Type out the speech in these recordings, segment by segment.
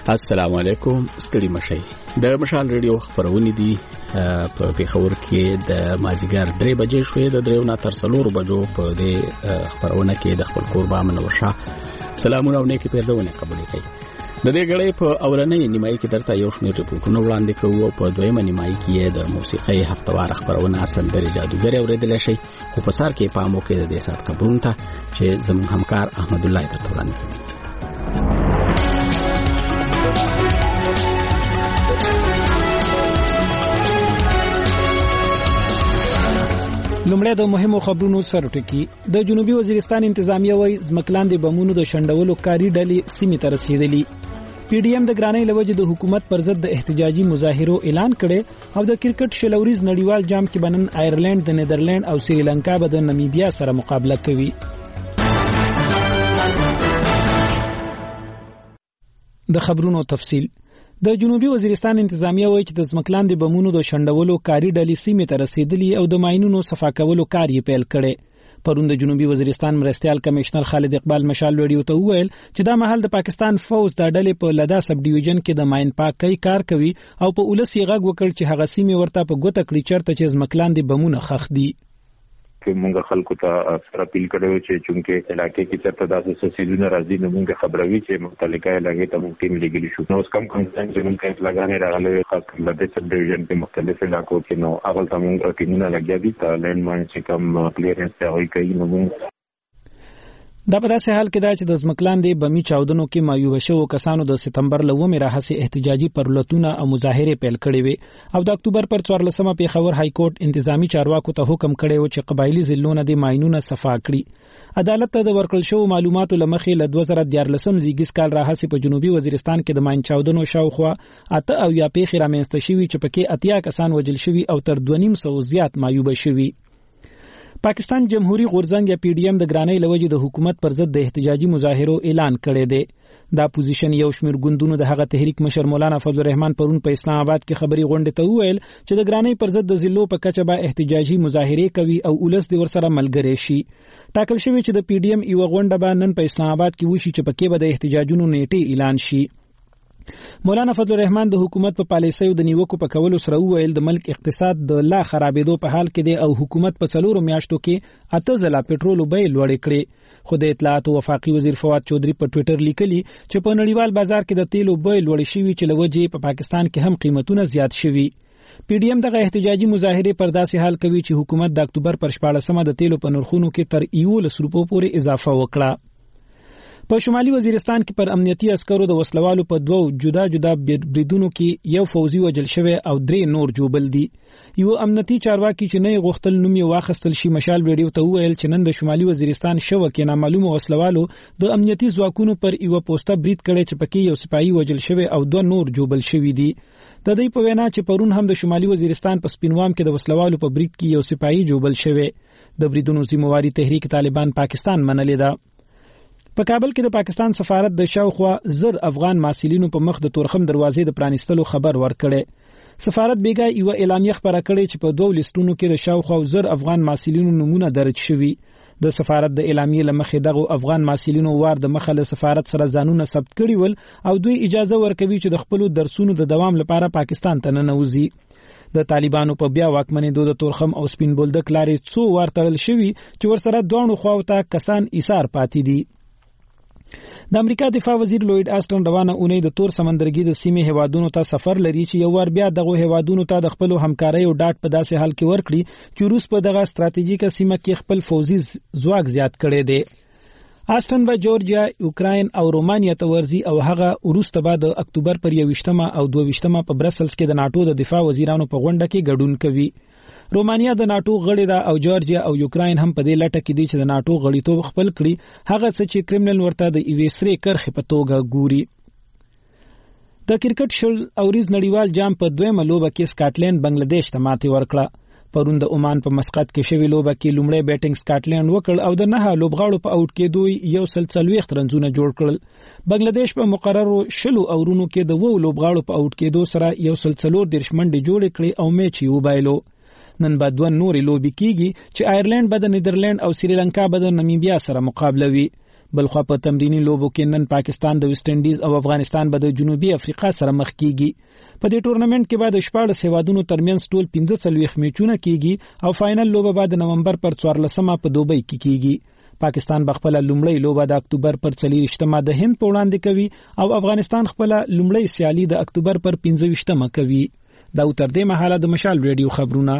السلام علیکم. ستړي مشي د مشال ریډیو خبرونه دي په پیښور کې د مازیګر 3 بجې شوې د 3 نه تر 4 بجو په دې خبرونه کې د خپل کور بامن ورشه سلامونه او نیکی پیردونه قبول کړئ. د دې غړې په اولنۍ نیمایي کې درته یو شمېر ریپورتونه وړاندې کوو او په دویمه نیمایي کې د موسیقي هفتوار خبرونه سندري جادوګر اوریدل شي. خو په سر کې پامو کې د دې سات خبرونه ته چې زموږ همکار احمد الله درته وړاندې کوي. لومړی د مهمو خبرونو سرټکی. د جنوبي وزیرستان انتظامیه وایي ځمکلاندې بمونو د شندولو کاری ډلې سیمې ته رسیدلي. پی ډی ایم د ګرانۍ لوجې د حکومت پر ضد د احتجاجي مظاهرو اعلان کړي او د کرکټ شلوريز نړیوال جام کې بنن آیرلند د نیدرلند او سریلانکا به د نمیبیا سره مقابله کوي. د خبرونو تفصیل. د جنوبي وزیرستان انتظامیه وایي چې د ځمکلاندې بمونو د شندولو کاری ډلې سیمې ته رسیدلي او د ماینونو صفا کولو کار یې پیل کړي. پرون د جنوبي وزیرستان مرستيال کمشنر خالد اقبال مشال ویډیو ته وویل چې دا مهال د پاکستان فوز د ډلې په لدا سب ډیویژن کې د ماین پاکۍ کار کوي او په ولسی غږ وکړ چې هغه سیمې ورته په ګوته کړی چرته چې ځمکلاندې بمونه خخ دي. موږ خلکو ته سره اپیل کړو چې چونکه علاقې کې چرته داسې سیزونه راځي نو موږ خبروي چې مختلفه علاقې ته موږ ټیم لګیلی شو. نو کم کنسرن چې موږ کله لګانې راغلي خاص کر د سب ډیویژن کې مختلف علاقو کې نو هغه ته موږ ټیمونه لګیا دي ته لینډ ماین چې کم کلیرنس ته وایي کوي نو موږ دا په داسې حال کې دا چې د ځمکلاندې بمی چاودنو کې مایوب شوو کسانو د سپتمبر لومې راهسي احتجاجي پرلتونه او مظاهره پیل کړې وي او د اکتوبر پر 14مه پیښور های کورټ انتظامی چارواکو ته حکم کړی و چې قبایلی ضلعونه د ماینونو صفا کړي. عدالت ته د ورکړل شوو معلوماتو لمخې له 2014 زیږیز کال راهسي په جنوبي وزیرستان کې د ماین چاودنو شاوخوا اته او یا پیښې رامنځته شوي چې پکې اتیا کسان وژل شوي او تر 2.5 زیات مایوب شوي. پاکستان جمهوریت غورځنګ یا پی ډی ایم د ګرانۍ لوجې د حکومت پر ضد د احتجاجي مظاهرو اعلان کړی دی. دا پوزیشن یو شمېر ګوندونو د هغه تحریک مشر مولانا فضل الرحمن پرون په اسلام آباد کې خبري غونډه ته وویل چې د ګرانۍ پر ضد د ضلعو په کچه به احتجاجي مظاهره کوي او ولس د ورسره ملګری شي. ټاکل شوی چې د پی ډی ایم یو غونډه به نن په اسلام آباد کې وشي چې پکې به د احتجاجونو نیټه اعلان شي. مولانا فضل الرحمن د حکومت په پالیسیو د نیوکو په کولو سره وویل د ملک اقتصاد د لا خرابېدو په حال کې دی او حکومت په 4 میاشتو کې 8 ځله پټرول بیې لوړې کړې. خو د اطلاعات او وفاقي وزیر فواد چودري په ټوئیټر لیکلي چې په نړیوال بازار کې د تیلو بیې لوړې شوي چې لوجې په پاکستان کې هم قیمتونه زیات شوي. پی ډی ایم دغه احتجاجي مظاهره پر داسې حال کوي چې حکومت د اکتوبر پر 14مه د تیلو په نرخونو کې تر 11 روپو پورې اضافه وکړه. په شمالي وزیرستان کې پر امنیتي عسکرو د وسلوالو په 2 جدا جدا بریدونو کې یو فوزي وژل شوی او 3 نور جوبل دي. یو امنیتي چارواکي چې نه غوښتل نوم یې واخیستل شي مشال ویډیو ته وویل چې نن د شمالي وزیرستان شو کې نامعلومه وسلوالو د امنیتي ځواکونو پر یو پوسټه برید کړی چې پکې یو سپایي وژل شوی او 2 نور جوبل شوی دي. د دې په وینا چې پرون هم د شمالي وزیرستان په سپینوام کې د وسلوالو په برید کې یو سپایي جوبل شوی. د بریدونو ذمہواری تحریک طالبان پاکستان منلې ده. په کابل کې د پاکستان سفارت د شاوخوا 1000 افغان محصلینو په مخ د تورخم دروازې د پرانیستلو خبر ورکړي. سفارت بیګا یو اعلامیه خبره کړې چې په 2 لیستونو کې د شاوخوا 1000 افغان محصلینو نمونه درج شوي. د سفارت د اعلامیه لمخې دغه افغان محصلینو وار د مخه له سفارت سره ځانونه ثبت کړي ول او دوی اجازه ورکوي چې د خپل درسونو د دوام لپاره پاکستان ته ننوځي. د طالبانو په بیا واکمنېدو د تورخم او سپین بولدک لارې څو وار تړل شوي چې ورسره دوه خواو ته کسان ایثار پاتې دي. د امریکا دفاع وزیر لوید آسټن روانه اونۍ د تور سمندرګي د سیمې هوادونو ته سفر لري چې یو ور بیا دغه هوادونو ته د خپل همکارۍ او ډاټ په داسې حال کې ورکړي چې روس په دغه ستراتیژیکه سیمه کې خپل فوزي ځواک زیات کړي دي. آسټن به جورجیا، یوکراین او رومانیا ته ورځي او هغه وروسته به د اکتوبر پر 21مه او 22مه په برسلز کې د ناتو د دفاع وزیرانو په غونډه کې ګډون کوي. رومانیا د ناتو غړی ده او جورجیا او یوکراین هم په دې لټه کې دي چې د ناتو غړیتوب خپل کړي، هغه څه چې کرملن ورته د ایویسری کرخې په توګه ګوري. د کرکټ شل اوریز نړیوال جام په 2مه لوبه کې سکاټلند بنگلاديش ته ماتې ورکړه. پرون د عمان په مسقط کې شوی لوبه کې لومړی بیټینګ سکاټلند وکړ او د 9 لوبغاړو په اوټ کې دوی 140 رنزونه جوړ کړل. بنگلاديش په مقررو 10 اورونو کې د 2 لوبغاړو په اوټ کې 2 سره 140 منډې جوړ کړې او میچ یې وبایلو. نن بعد 2 نورې لوبې کیږي چې آیرلند به د نیدرلند او سریلانکا به د نمیبیا سره مقابله وي. بلخوا په تمرینی لوبو کې نن پاکستان د ویسټ انډیز او افغانستان به د جنوبي افریقا سره مخ کیږي. په دې ټورنمنت کې به د 14 هیوادونو ترمنځ ټول 15 میچونه کیږي او فائنل لوبه به د نومبر پر 14 په دوبۍ کې کیږي. پاکستان بخپل لومړی لوبه د اکتوبر پر 24 د هند په وړاندې کوي او افغانستان خپل لومړی سیالي د اکتوبر پر 15 کوي. دا تر دې مهاله د مشال ریډیو خبرونه.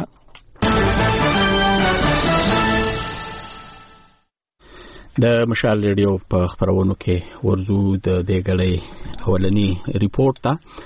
د مشال ریډیو په خبرونو کې ورزو د دېګړې اولنی ریپورت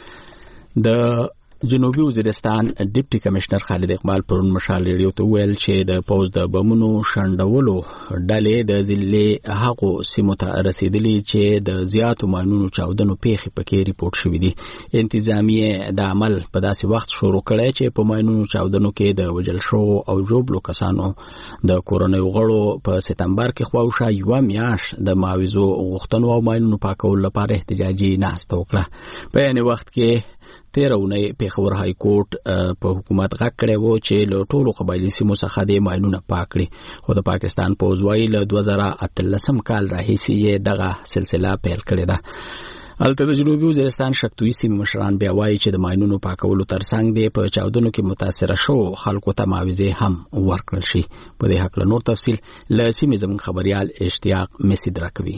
ته د جنوبي وزیرستان ډیپټي کمشنر خالد اقبال پرون مشال ریډیو ته ویل چې د پوز د بمونو شندولو ډلې د ضلع هغو سیمو ته رسیدلې چې د زیاتو مانونو چاودنو پیښې پکې ریپورت شوې دي. انتظامیه د عمل په داسې وخت شروع کړی چې په مانونو چاودنو کې د وجل شو او جوړو کسانو د کورونو غړو په سپتمبر کې خواوشا یو میاش د معاوضو غوښتنو او مانونو پاکولو لپاره احتجاجي ناست وکړه. په یعنی وخت کې 13 پیښور های کورټ په حکومت غږ کړی و چې له ټولو قبایلي سیمو څخه د ماینونه پاک کړي، خو د پاکستان پوځ وايي له 2013 کال راهیسې دغه سلسله پیل کړې ده. البته د جنوبي وزیرستان شکتوي سیمې مشران بیا وایي چې د ماینونو پاکولو ترڅنګ د په چاودنو کې متاثره شو خلکو ته معاوضې هم ورکړل شي. په دې حق له نور تفصیل له سیمې زموږ خبريال اشتیاق مسید راکوي.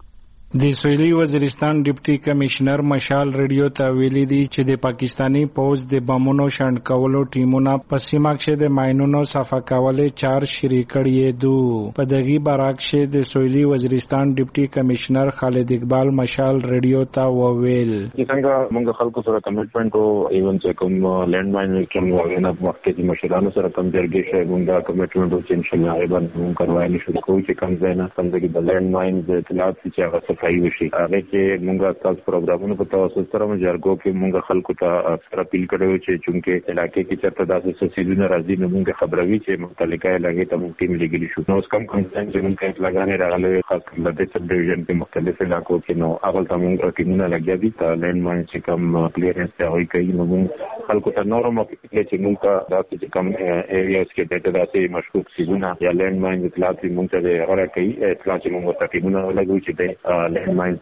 د سویلي وزیرستان ډیپټي کمشنر مشال ریډیو ته ویلي دي چې د پاکستانی پوز د بمونو شند کولو ټیمونه په سیمه کې د ماینونو صفا کولې 4 شریک کړي دي. په دغه برعکس د سویلي وزیرستان ډیپټي کمشنر خالد اقبال مشال ریډیو ته وویل څنګه موږ خلکو سره کمټمنټ او ایون چې کوم لینډ ماین کوم وغیرہ په وخت کې مشرانو سره کوم درګې شي موږ کمټمنټ او چې انشاءالله ایبان موږ کاروایي شو کوو چې کوم ځای نه څنګه د لینډ ماین د اطلاعات چې هغه صفایي وشي. هغه کې موږ تاسو پروګرامونو په توسط سره مجرګو کې موږ خلکو ته سره اپیل کړو چې چونکه علاقې کې چرته داسې سیزونه راځي نو موږ خبروي چې مختلفه علاقې ته موږ ټیم لګیلی شو. نو کم کنسنټ چې موږ لګانې راغلي خاص کر د سب ډیویژن په مختلفو علاقو کې نو هغه ته موږ ټیمونه لګیا دي ته لینډ ماین چې کوم کلیرنس ته وایي کوي نو موږ خلکو ته نورو موقع چې موږ داسې کوم ایریاز کې د داسې مشکوک سیزونه یا لینډ ماین اطلاعات موږ ته غوړه کوي اطلاع چې موږ ته ټیمونه لګوي چې د لینډ ماین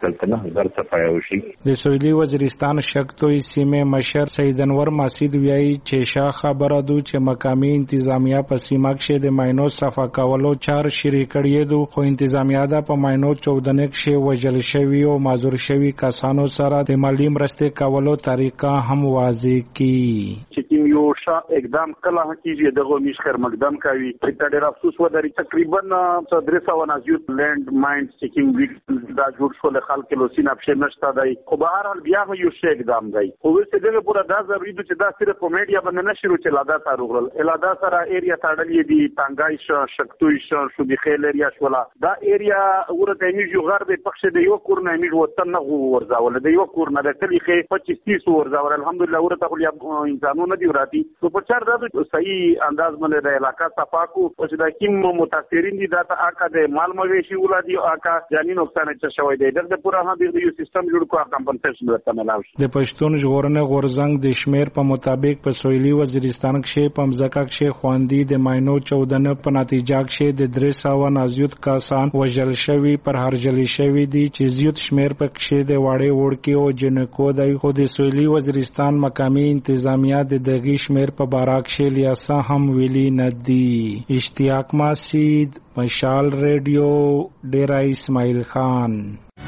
د سویلي وزیرستان شکتوي سیمه مشر سید انور مسعود ویایي چې شاه خبره ده چې مقامي انتظامیه په سیمه کې د ماینو صفا کولو 4 شریک کړي دي، خو انتظامیه د په ماینو 14 کې وجل شوی او معذور شوی کسانو سره د مالی مرستې کولو طریقه هم واضح کړي. چې یو شاه اقدام کله کیږي دغه میشخر مقدم کوي چې ډېر افسوس ودري تقریبا 300 زیات لینډ ماین سیکینګ ویک دا جوړ شو له خلک له سینه په نشته دی، خو به هر حال بیا یو شی اقدام دی. خو څه دغه پورا دا ضروري ده چې دا صرف په میډیا باندې نشرو چې لادا تاروغل الادا سره ایریا تاړلې دي تانګای شکتوي شو د خیل ایریا شولا دا ایریا ورته میږي غرب پخشه د یو کور نه میږي وطن نه ورځول د یو کور نه د تلیخه 25 ورځول الحمدلله ورته خو انسانونه دی وراتي نو په چار دا صحیح انداز باندې د علاقہ صفاکو او چې دا کوم متاثرین دي دا ته اکا د مال مویشي ولادي اکا ځاني نقصان چې شوی دی د پورا هم د یو سیستم جوړ کو کمپنسیشن ورته ملاوي. د پښتون ژغورنې غورزنګ د شمیر په مطابق په سویلي وزیرستان کې په مزکا کې خواندي د ماینو 14 په نتیجه کې د 300 نازیوت کسان وژل شوی پر هرجلی شوی دي چې زیات شمیر په کې د واړې وړکي او جنکو د خو د سویلي وزیرستان مقامی انتظامیه د دغه شمیر په باراک کې لیاسا هم ویلي ندي. اشتیاق مسید مشال ریډیو ډیرا اسماعیل خان.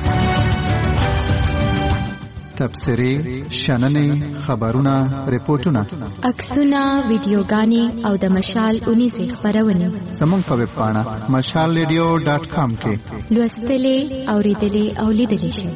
تبصرې، شننې، خبرونه، ریپورتونه، عکسونه، ویډیوګانې او د مشال 19 خبرونه زموږ په ویب پاڼه mashalradio.com کې لوستلې، اوریدلې او لیدلې شئ.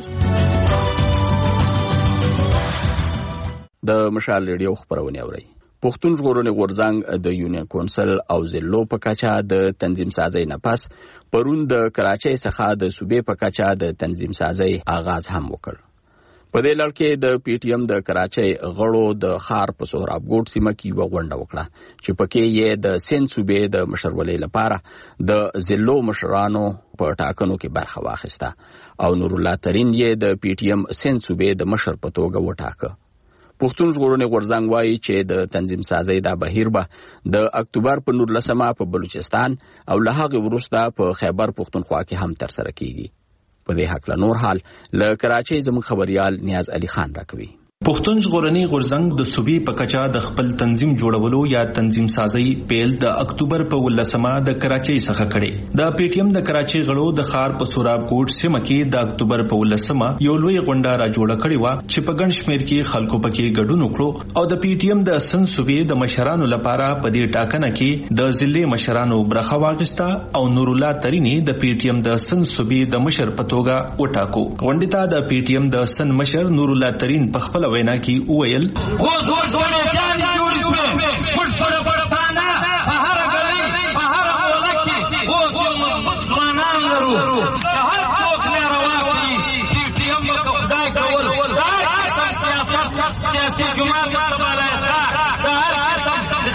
د مشال ریډیو خبرونه اورئ. پښتون ژغورنې غورځنګ د یونین کونسل او ضلعو په کچه د تنظیم سازۍ نه پس پرون د کراچۍ څخه د صوبې په کچه د تنظیم سازۍ آغاز هم وکړ. په دې لړ کې د پی ټی ایم د کراچۍ غړو د خار په سهراب ګوټ سیمه کې وغونډه وکړه چې پکې یې د سند صوبې د مشرولۍ لپاره د ضلعو مشرانو په ټاکنو کې برخه واخیسته او نور الله ترین یې د پی ټی ایم سند صوبې د مشر په توګه وټاکه. پښتون ژغورنې غورځنګ وایي چې د تنظیم سازۍ دا بهیر به د اکتوبر په 19 په بلوچستان او له هغې وروسته په خیبر پښتونخوا کې هم ترسره کیږي. په دې حق له نور حال له کراچۍ زموږ خبريال نیاز علي خان راکوي. پښتون ژغورني غورځنګ د صوبې په کچا د خپل تنظیم جوړولو یا تنظیم سازي پیل د اکتوبر په 18مه د کراچۍ څخه کړي. د پی ټی ایم د کراچۍ غړو د خار په سوراب کوټ سیمه کې د اکتوبر په 18مه یو لوی غونډه را جوړه کړې و چې په ګڼ شمېر کې خلکو پکې ګډون وکړو او د پی ټی ایم د سن صوبې د مشرانو لپاره په دې ټاکنه کې د ضلع مشرانو برخه واغسته او نور الله ترینی د پی ټی ایم د سن صوبې د مشر په توګه وټاکو. غونډه ته د پی ټی ایم د سن مشر نور الله ترین په خپل وینا کې وویل اوس ټولې جوړې شوې موږ په پښتانه په هر غلي په هر مولا کې اوس موږ ځوانان لرو چې هر څوک نه راوړي چې ټیم مقدای کول دا سیاست سیاسي جماعت تباله دا هر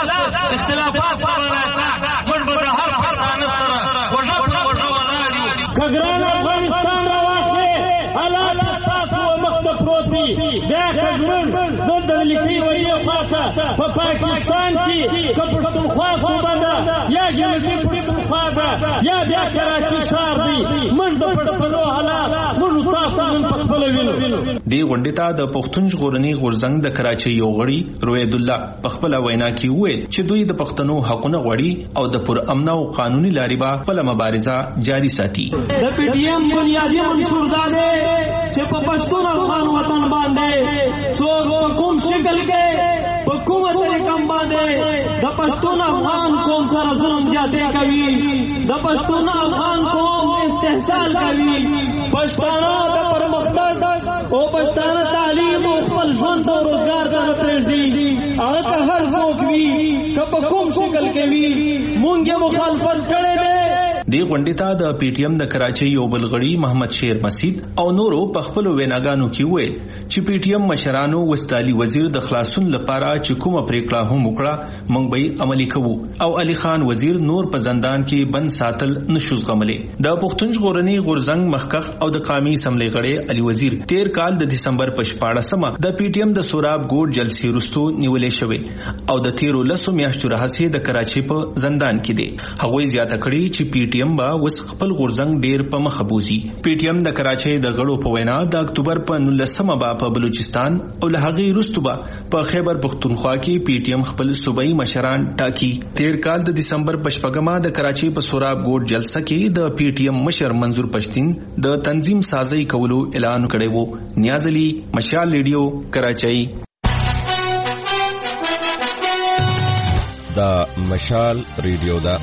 اختلافات سره موږ به هر پښتانه سره وژه ولاړو کګران افغانستان راوړي حالات تاسو مخته پروت دي دا کډمن د لیکي ویو خاصه په پاکستان کې پښتونخوا صوبه ده یا جنوبي پښتونخوا ده یا بیا کراچي ښار دی موږ د پښتنو حالات موږ تاسو نن په خپل وینو. دی غونډه ته د پښتون ژغورني غورځنګ د کراچۍ یو غړي روید الله په خپل وینا کې وویل چې دوی د پښتنو حقونه غواړي او د پر امن او قانوني لارې به خپل مبارزه جاري ساتي. د پی ټی ایم بنیادی منشور دا دی چې په پښتون افغان وطن باندې څوک کوم شکل کې په کومه طریقه باندې د پښتون افغان قوم سره ظلم زیاتې کوي د پښتون افغان قوم استحصال کوي پښتانه د پرمختګ او پښتانه تعلیم او خپل ژوند او روزګار ته پرېږدي هغه که هر څوک وي که په کوم شکل کې وي مونږ مخالفت کړی دی. دی غونډې ته د پی ټی ایم د کراچۍ یو بل غړي محمد شیر مسید او نورو په خپل ویناګانو کې وویل چې پی ټی ایم مشرانو وستالي وزیر د خلاصون لپاره چې کومه پریکړه هم وکړه موږ به عملي کوو او علي خان وزیر نور په زندان کې بند ساتل نشو زغملې. د پښتون ژغورني غورځنګ مخکخ او د قومي اسمبلی غړي علي وزیر 13 کال د دسمبر په 14مه د پی ټی ایم د سوراب ګوټ جلسې وروسته نیولې شوې او د 13 میاشتو راهیسې د کراچۍ په زندان کې دي. هغوی زیاته کړي چې پی ټی ایم با وس خپل غورځنګ ډیر په مخه بوزي. پی ټی ایم د کراچۍ د غړو په وینا د اکتوبر په 19مه با په بلوچستان او له هغې وروسته با په خیبر پختونخوا کې پی ټی ایم خپل صوبایي مشران ټاکي. 13 کال د دسمبر په 14مه د کراچۍ په سوراب ګوټ جلسه کې د پی ټی ایم مشر منظور پښتين د تنظیم سازي کولو اعلان کړی وو. نیاز علي، مشال ریډیو، کراچۍ. دا مشال ریډیو دا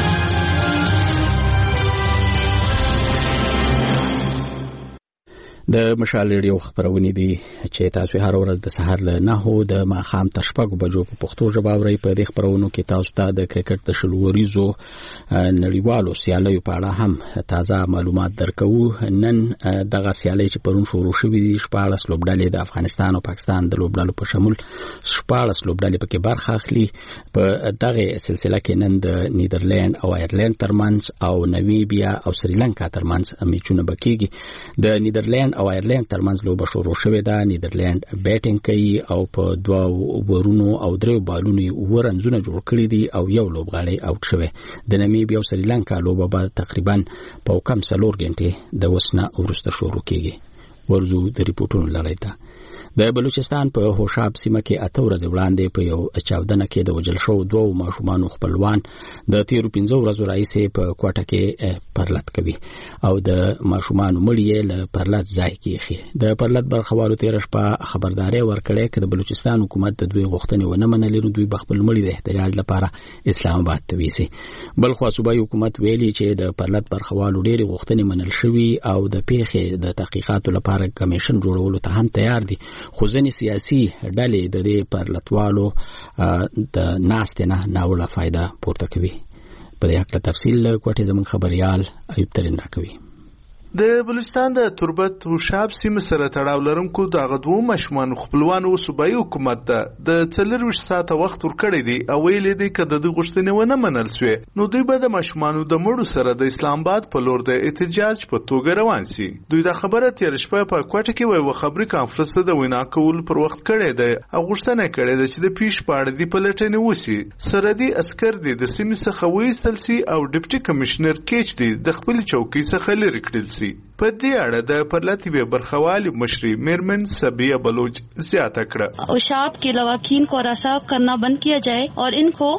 د مشال ریډیو خبرونه دي چې تاسو هر ورځ د سحر له 9 د ماښام تر 6 بجو په پښتو ژبه اورئ. په دې خبرونو کې تاسو ته د کرکټ د شلوريزو نړیوالو سیالیو په اړه هم تازه معلومات درکوو. نن دغه سیالي چې پرون شروع شوې دي 14 لوبډلې د افغانستان او پاکستان د لوبډلو په شمول 14 لوبډلې پکې برخه اخلي. په دغه سلسله کې نن د نیدرلند او آیرلند ترمنځ او ناميبیا او سریلانکا ترمنځ میچونه بکیږي. د نیدرلند او آیرلند ترمنځ لوبه شروع شوې ده. نیدرلند بیټینګ کوي او په 2 اوورونو او 3 بالونو ورنځونه جوړ کړی دي او یو لوبغاړی اوټ شوی. د ناميبیا او سریلانکا لوبه به تقریبا په کم 4 غنټې د وسنه ورسته شروع کیږي. ورزو د ریپورتونو لړۍ ته د بلوچستان په هوشاب سیمه کې 8 ورځې وړاندې په یو چاودنه کې د وجل شو 2 ماشومان خپلوان د 15 ورځې راځي په کوټه کې پرلط کوي او د ماشومان مړی له پرلط ځای کې د پرلط برخوالو تیر شپه خبرداري ورکړې چې د بلوچستان حکومت د دوی غوښتنې ونه منلې نو دوی خپل مړی د احتجاج لپاره اسلام آباد ته ویسي. بل خو صوبایي حکومت ویلي چې د پرلط برخوالو ډېری غوښتنې منل شوې او د پیښې د تحقیقاتو لپاره کمیشن جوړولو ته هم تیار دي. خو ځینې سیاسي ډلې د دې پرلطوالو د ناستې نه ناوړه فایده پورته کوي. په دې اړه تفصیل کوټې زموږ خبريال ایوب ترين راکوي. د بلوچستان د تربت هوشاب سیمه سره تړاو لرونکو د غدو مشمون خپلوانو صوبایي حکومت د 24 ساعته وخت ورکړی دی او ویلې دی کده د غوښتنې ونه منل شوې نو دوی به د مشمانو د مړو سره د اسلام آباد په لور د احتجاج په توګه روان شي. دوی د خبره تیر شپه په کوټه کې وایي خبري کانفرنس د وینا کول پر وخت کړی دی او غوښتنه کړې ده چې د پیش پاړه دی په لټنې وسی سردي عسكر دی د سیمې څخه وېستل سي او ډیپټي کمشنر کېچ دی د خپل چوکۍ څخه لري کړل سي. سي. په دې اړه د پرلطیبه برخوالي مشري میرمن سبیه بلوچ زیاته کړه. اوشاب के लवाकीन को रसा करना बंद किया जाए और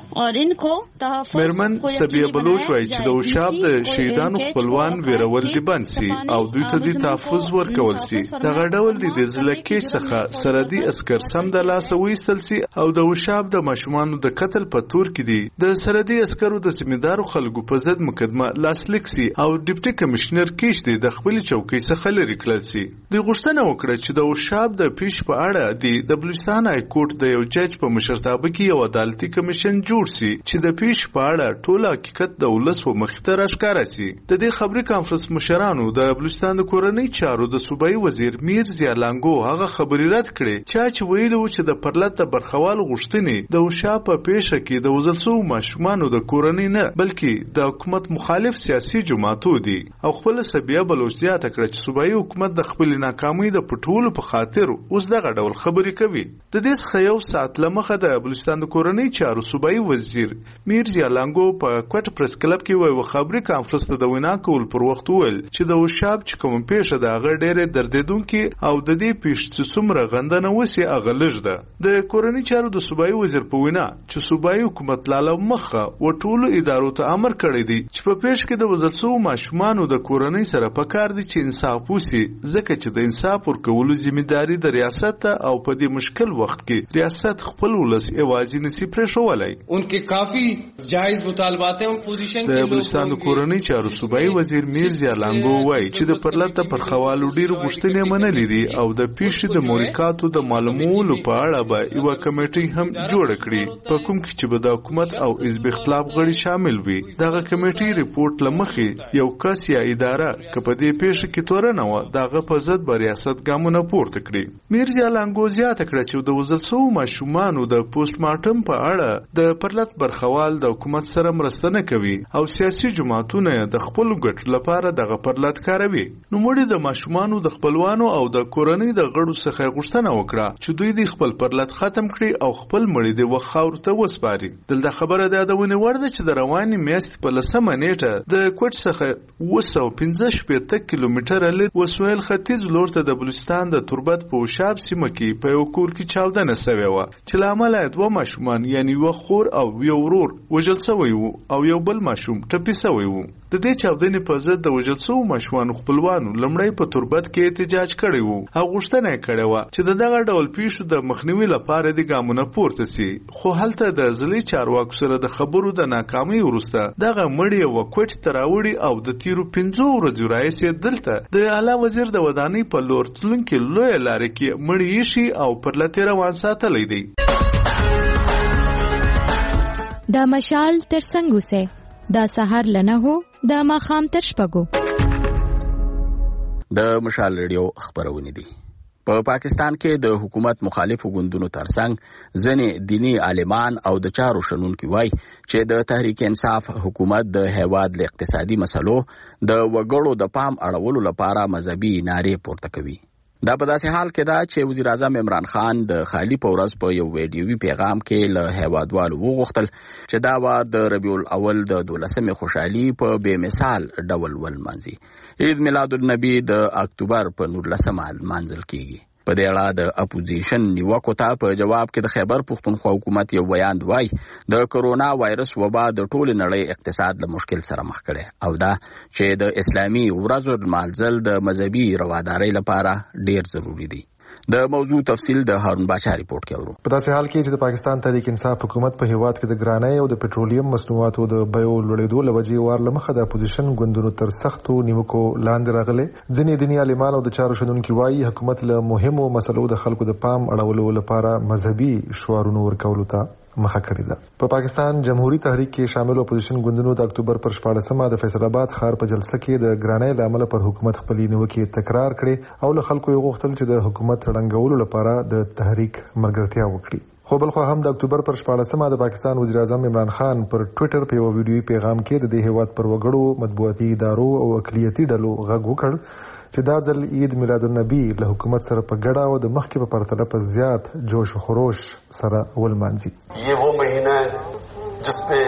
इनको तहफ़्फ़ुज़ میرمن سبیه بلوچ وايي چې د اوشاب د شهیدانو خپلوان ویرول دي بند سي او دوی ته د تحفظ ورکول سي. دغه ډول د ځلکې څخه سرحدي عسكر سم د لاس وېستل سي او د اوشاب د ماشومانو د قتل په تور کې دي د سرحدي عسكرو د ذمہدارو خلکو په ضد مقدمه لاسلیک سي او ډیپټي کمشنر کیشته د خپل چوکۍ څخه لري کړل سي. د غوښتنه وکړه چې د اوشاب د پیش په اړه د بلوچستان های کورټ د یو جج په مشرتابه کې یو عدالتي کمیشن جوړ سي چې د پیش په اړه ټول حقیقت د ولس په مخ ته راښکاره سي. د دې خبري کانفرنس مشرانو د بلوچستان د کورنۍ چارو د صوبایي وزیر میر ضیا لانګو هغه خبري رد کړې چې ویلو چې د پرلط د برخوال غوښتنې د اوشاب په پیښه کې د وزل سو ماشومانو د کورنۍ نه بلکې د حکومت مخالف سیاسي جماعتو دي او خپل سبیه بلوچ زیاته کړه چې صوبایي حکومت د خپل ناکامۍ د پټولو په خاطر اوس دغه ډول خبرې کوي. د دې څخه یو ساعت لمخه د بلوچستان د کورنۍ چارو صوبایي وزیر میر ضیا لانګو په کوټ پریس کلب کې وایي خبري کانفرنس ته د وینا کول پر وخت ویل چې د اوشاب چې کوم پیښه د هغه ډېرې دردیدونکې او د دې پیښې څومره غندنه وسی هغه لږ ده. د کورنۍ چارو د صوبایي وزیر په وینا چې صوبایي حکومت لاله مخه و ټولو ادارو ته امر کړی دی چې په پیښه کې د وزل سو ماشومانو د کورنۍ سره پکار دي چې انصاف وسی ځکه چې د انصاف ورکولو ذمہداري د ریاست او په دې مشکل وخت کې ریاست خپل ولس ایوازي نسی پرېښولای. انکه کافی جایز مطالبات ہیں پوزیشن د بلوچستان د کورنۍ چارو صوبایي وزیر میر ضیا لانګو وایي چې د پرلط د پرخوالو ډیر غوښتنې منلې دي او د پیښې د موریکاتو د معلومولو په اړه به یو کمیټه هم جوړ کړي په کوم کې چې به د حکومت او حزب اختلاف غړي شامل وي. دغه کمیټه ریپورت لمخې یو کس یا اداره که په دې پیښه کې تورنه و دغه په ضد به ریاست ګامونه پورته کړي. میر ضیا لانګو زیاته کړه چې د وزل سو ماشومانو د پوسټ مارټم په اړه د پرلط برخوال د حکومت سره مرسته نه کوي او سیاسي جماعتونه د خپل ګټ لپاره دغه پرلط کاروي. نو مړي د ماشومانو د خپلوانو او د کورنۍ د غړو څخه غوښتنه وکړه چې دوی د خپل پرلط ختم کړي او خپل مړي د وخاور ته وسپاري. دلته خبره ده د ونی ورده چې د رواني میاشت په لسمه نیټه د کوټ څخه 215 کیلومتره لري وسویل ختیځ لور ته د بلوچستان د تربت په اوشاب سیمه کې په یو کور کې چاودنه شوې و چې لامل یې دوه ماشومان یعنی یو خور او یو ورور وژل شوی وو او یو بل ماشوم ټپي شوی وو. د دې چاودنې په ضد د وژل شوو ماشومانو خپلوانو لومړی په تربت کې احتجاج کړی وو او غوښتنه یې کړې وه چې دغه ډول پیښو د مخنیوي لپاره د ګامونه پورته سي. خو هلته د ضلعي چارواکو سره د خبرو د ناکامۍ وروسته دغه مړي یوه کوټې ته راوړي او د تیرو 5 ورځو راهیسې دلته د اعلی وزیر د ودانۍ په لور تلونکي لویه لارې کې مړي ایښي او پرلطې روان ساتلی دی. دا مشال تر څنګ اوسئ، دا سهار لنه هو، دا ماښام تر شپږو. د مشال ریډیو خبرونه دي. په پاکستان کې د حکومت مخالفو ګوندونو ترڅنګ ځینې دینی عالمان او د چارو شنونکي وایي چې د تحریک انصاف حکومت د هیواد له اقتصادي مسلو د وګړو د پام اړولو لپاره مذهبي نارې پورته کوي. دا په داسې حال کې ده چې وزیر اعظم عمران خان د خالی په ورځ په یو ویډیوي پیغام کې له هیوادوالو وغوښتل چې دا وار د ربیع الاول د 12مې خوشحالي په بې مثال ډول ولمانځي. عید میلاد النبی د اکتوبر په 19مه لمانځل کیږي. په دې اړه د اپوزیشن نیوکو ته په جواب کې د خیبر پښتونخوا حکومت یو بیان وایي د کرونا وایرس وبا د ټول نړۍ اقتصاد له مشکل سره مخ کړي او دا چې د اسلامي ورځو لمانځل د مذهبي روادارۍ لپاره ډیر ضروری دي. د موضوع تفصیل د هارون باچا ریپورت کې اورو. په داسې حال کې چې د پاکستان تحریک انصاف حکومت په هیواد کې د ګرانۍ او د پټرولیم مصنوعاتو د بیو لوړېدو له وجې وار له مخه د اپوزیشن ګوندونو تر سختو نیوکو لاندې راغلي. ځینې دیني عالمان او د چارو شنونکي وایي حکومت له مهمو مسلو د خلکو د پام اړولو لپاره مذهبي شعارونو ورکولو ته مخه کړې ده. په پاکستان جمهوریت تحریک کې شامل اپوزیشن ګوندونو د اکتوبر پر 14مه د فیصل آباد ښار په جلسه کې د ګرانۍ له امله پر حکومت خپلې نیوکې تکرار کړې او له خلکو یې غوښتل چې د حکومت ړنګولو لپاره د تحریک ملګرتیا وکړي. خو بلخوا هم د اکتوبر پر 14مه د پاکستان وزیر اعظم عمران خان پر ټوئیټر په یو ویډیوي پیغام کې د دې هیواد پر وګړو مطبوعاتي ادارو او اقلیتي ډلو غږ وکړ چې دا ځل عید میلاد النبی له حکومت سره په ګډه او د مخکې په پرتله په زیات جوش و خروش سره ولمانځي. یہ وہ مہینہ ہے جس پہ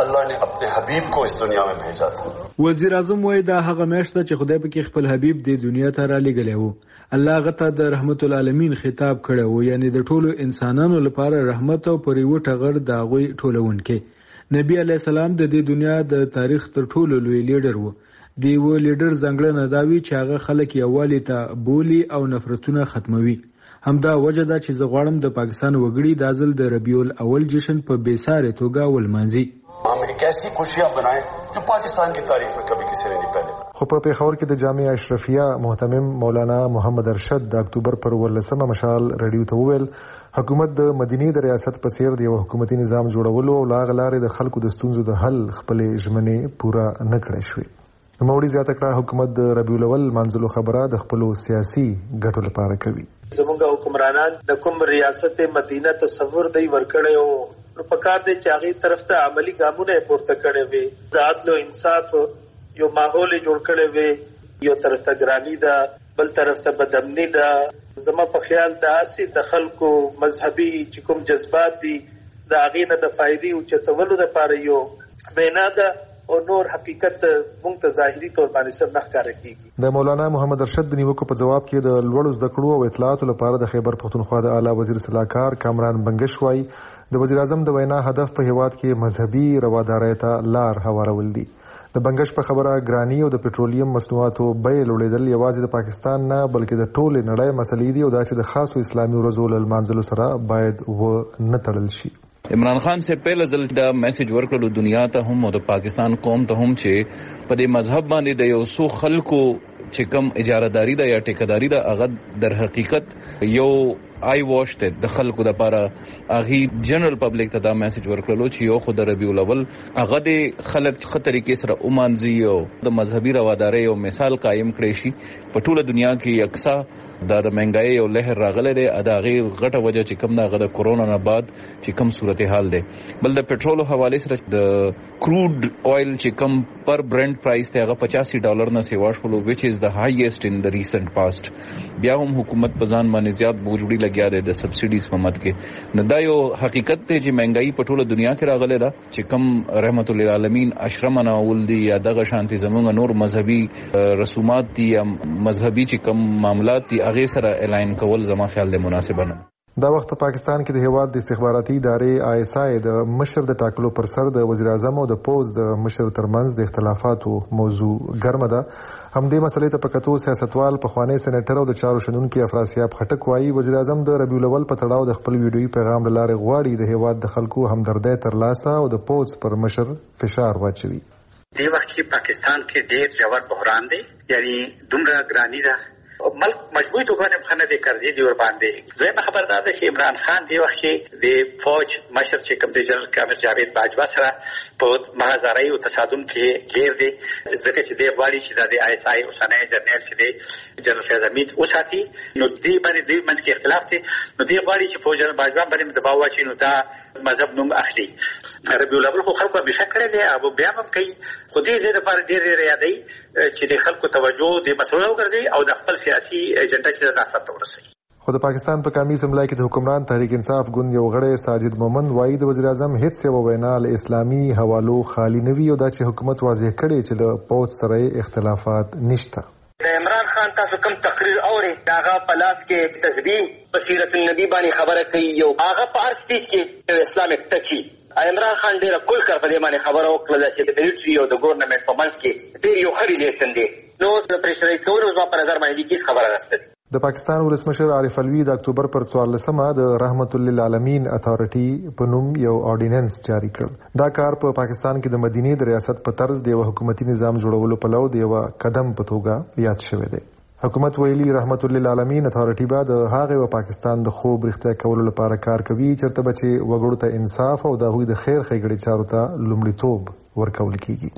अल्लाह ने अपने हबीब को इस दुनिया में भेजा था. وزیر اعظم وایي دا هغه میاشت چې خدای پکې خپل حبیب د دنیا ته را لېږلی وو. الله غته د رحمت العالمین خطاب کړی وو، یعنی د ټولو انسانانو لپاره رحمت او پر یو ټغر د غوي ټولونکې. نبی علی السلام د دې دنیا د تاریخ تر ټولو لوی لیډر وو. دی و لیډر ځنګړنه دا وی چې هغه خلک یوالي ته بولی او نفرتونه ختموي. همدا وجه ده چې زه غواړم د پاکستان وګړي د ازل د ربیع الاول جشن په بیساره توګه ولمانځي. हम एक ऐसी खुशियां बनाएं जो पाकिस्तान की तारीख में कभी किसी ने नहीं पहले. خو په پیښور کې د جامعه اشرفیه محتمم مولانا محمد ارشد د اکتوبر پر 18 مشال رادیو ته وویل حکومت د مدینی د ریاست په څیر د حکومتي نظام جوړولو او لاغلارې د خلکو د ستونزو د حل خپل ژمنې پورا نه کړې شوې. نوموړي زیاته کړه حکومت د ربیع الاول منځلو خبره د خپل سیاسي ګټو لپاره کوي. زموږ حکمرانان د کوم ریاست مدینه تصور دی ورکړی او نو پکار دی چې هغه طرف ته عملی ګامونه پورته کړي وي. د عدل او انصاف یو ماحول جوړ کړي وي، یو طرف ته ګرانی ده، بل طرف ته بدامنی ده. زما په خیال د اسی د خلکو مذهبي چې کوم جذبات دي د هغه نه د فائدې او چتولو لپاره یو بنا ده او نور حقیقت مونږ ته ظاهري تور باندې سر نه ښکار کیږي. د مولانا محمد ارشد د نیوکو په جواب کې د لوړو زده کړو او اطلاعاتو لپاره د خیبر پختونخوا د اعلی وزیر صلاحکار کامران بنگش وایي د وزیر اعظم د وینا هدف په هیواد کې مذهبي روادارۍ ته لار هوارول دي. د بنگش په خبره ګرانی او د پټرولیم مصنوعاتو بیې لوړېدل یوازې د پاکستان نه بلکې د ټولې نړۍ مسلې دي او دا چې د خاصو اسلامي ورځو له لمانځلو سره باید و نه تړل شي. عمران خان سے پہله ځل دا میسج ورکړو دنیا ته هم او د پاکستان قوم ته هم چې په دې مذهب باندې د یو څو خلکو چې کوم اجارهداري ده یا ټیکداري ده هغه در حقیقت یو آی واش ته د خلکو د لپاره اغي جنرال پبلک ته دا میسج ورکړلو چې یو خو د ربیع الاول هغه د خلک څه طریقې سره اومانځي او د مذهبي روادارۍ او مثال قائم کړي شي. په ټوله دنیا کې یکسا د مهنګای او لهر راغله ده اداغي غټه وجه چې کوم دا د کورونا نه بعد چې کوم صورتحال ده. بل د پټرول حواله سره د کروډ اویل چې کوم پر برنت پرایس ته هغه $85 نه سیوا شول which is the highest in the recent past. بیا هم حکومت په ځان باندې زیات بوجوړي لګیا ده د سبسیډیز په مد کې. نه دا یو حقیقت ته چې مهنګای په ټوله دنیا کې راغله ده چې کوم رحمت للعالمین اشرمنا ول دي یا دغه شانتي زمونږ نور مذهبي رسومات دي یا مذهبي چې کوم معاملات دي هغه سره اعلان کول زما خیال له مناسبه نه. دا وخت په پاکستان کې د هیواد د استخباراتي ادارې ISI د مشر د ټاکلو پر سر د وزیر اعظم او د پوز د مشر ترمنځ د اختلافاتو موضوع ګرمه ده. همدې مسلې ته پکتو سیاستوال په خوانی سېنیټر او د چارو شنونکو افراسیاب خټک وایي وزیر اعظم د ربیع الاول په تړاو د خپل ویډیوي پیغام لاره غواړي د هیواد د خلکو همدردۍ ترلاسه او د پوز پر مشر فشار واچوي. دی وخت کې پاکستان کې ډېر ژور بحران دی، یعنی دومره ګرانی ده ملک مجبوری تو غنم خانه د قرضې دی ور باندې. زما خبر ده چې عمران خان دی وخت کې د فوج مشر چې کوم د جنرال کامر جاوید باجوا سره په مهازاري او تصادم کې غیر دی ځکه چې د غواړي چې د ISI اوسنۍ جنرال چې دی جنرال فیض حمید او ساتي نو دی باندې د منځ کې اختلاف دی نو دی غواړي چې فوج باجوا باندې دباو واچي نو دا مذهب نوم اخلي. ربیع الاول خو خلکو به شکر دی او بیا هم کوي خو دې د لپاره ډېر یادای چې د خلکو توجه د مسلو وګرځي او د خپل سیاسي ایجنډا چې د ناسته ورسي. خو د پاکستان په قومي اسمبلی کې د حکمران تحریک انصاف ګوند یو غړی ساجد مومند وایي د وزیر اعظم هیڅ یو وینا له اسلامي حوالو خالی نه وي او دا چې حکومت واضح کړي چې له پوز سره اختلافات نشته. د عمران خان تاسو کوم تقریر اوري داغه پلاس کې تسبیح بصیرت النبی باندې خبره کوي یو هغه په هر سټیج کې اسلامیک ټچي. عمران خان ډیره کول کړ په دې باندې خبره وکړه چې د ملټری او د ګورنمنت په منځ کې ډیر یو خري لیسن دی نو د پریشرایز کولو زما په نظر باندې کیس خبره راستل. د پاکستان ولسمشر عارف الوی د اکتوبر پر 14مه د رحمت للعالمین اتھارټي په نوم یو اورډیننس جاری کړ. دا کار په پاکستان کې د مدینه د ریاست په طرز د حکومتي نظام جوړولو په لور د یو قدم په توګه یاد شوی دی. حکومت ویلي رحمت للعالمین اتھارټي به د هغه پاکستان د خوب رښتیا کولو لپاره کار کوي چرته بچي وګړو ته انصاف او د هغوی د خیر ښېګړې چارو ته لومړیتوب ورکول کیږي.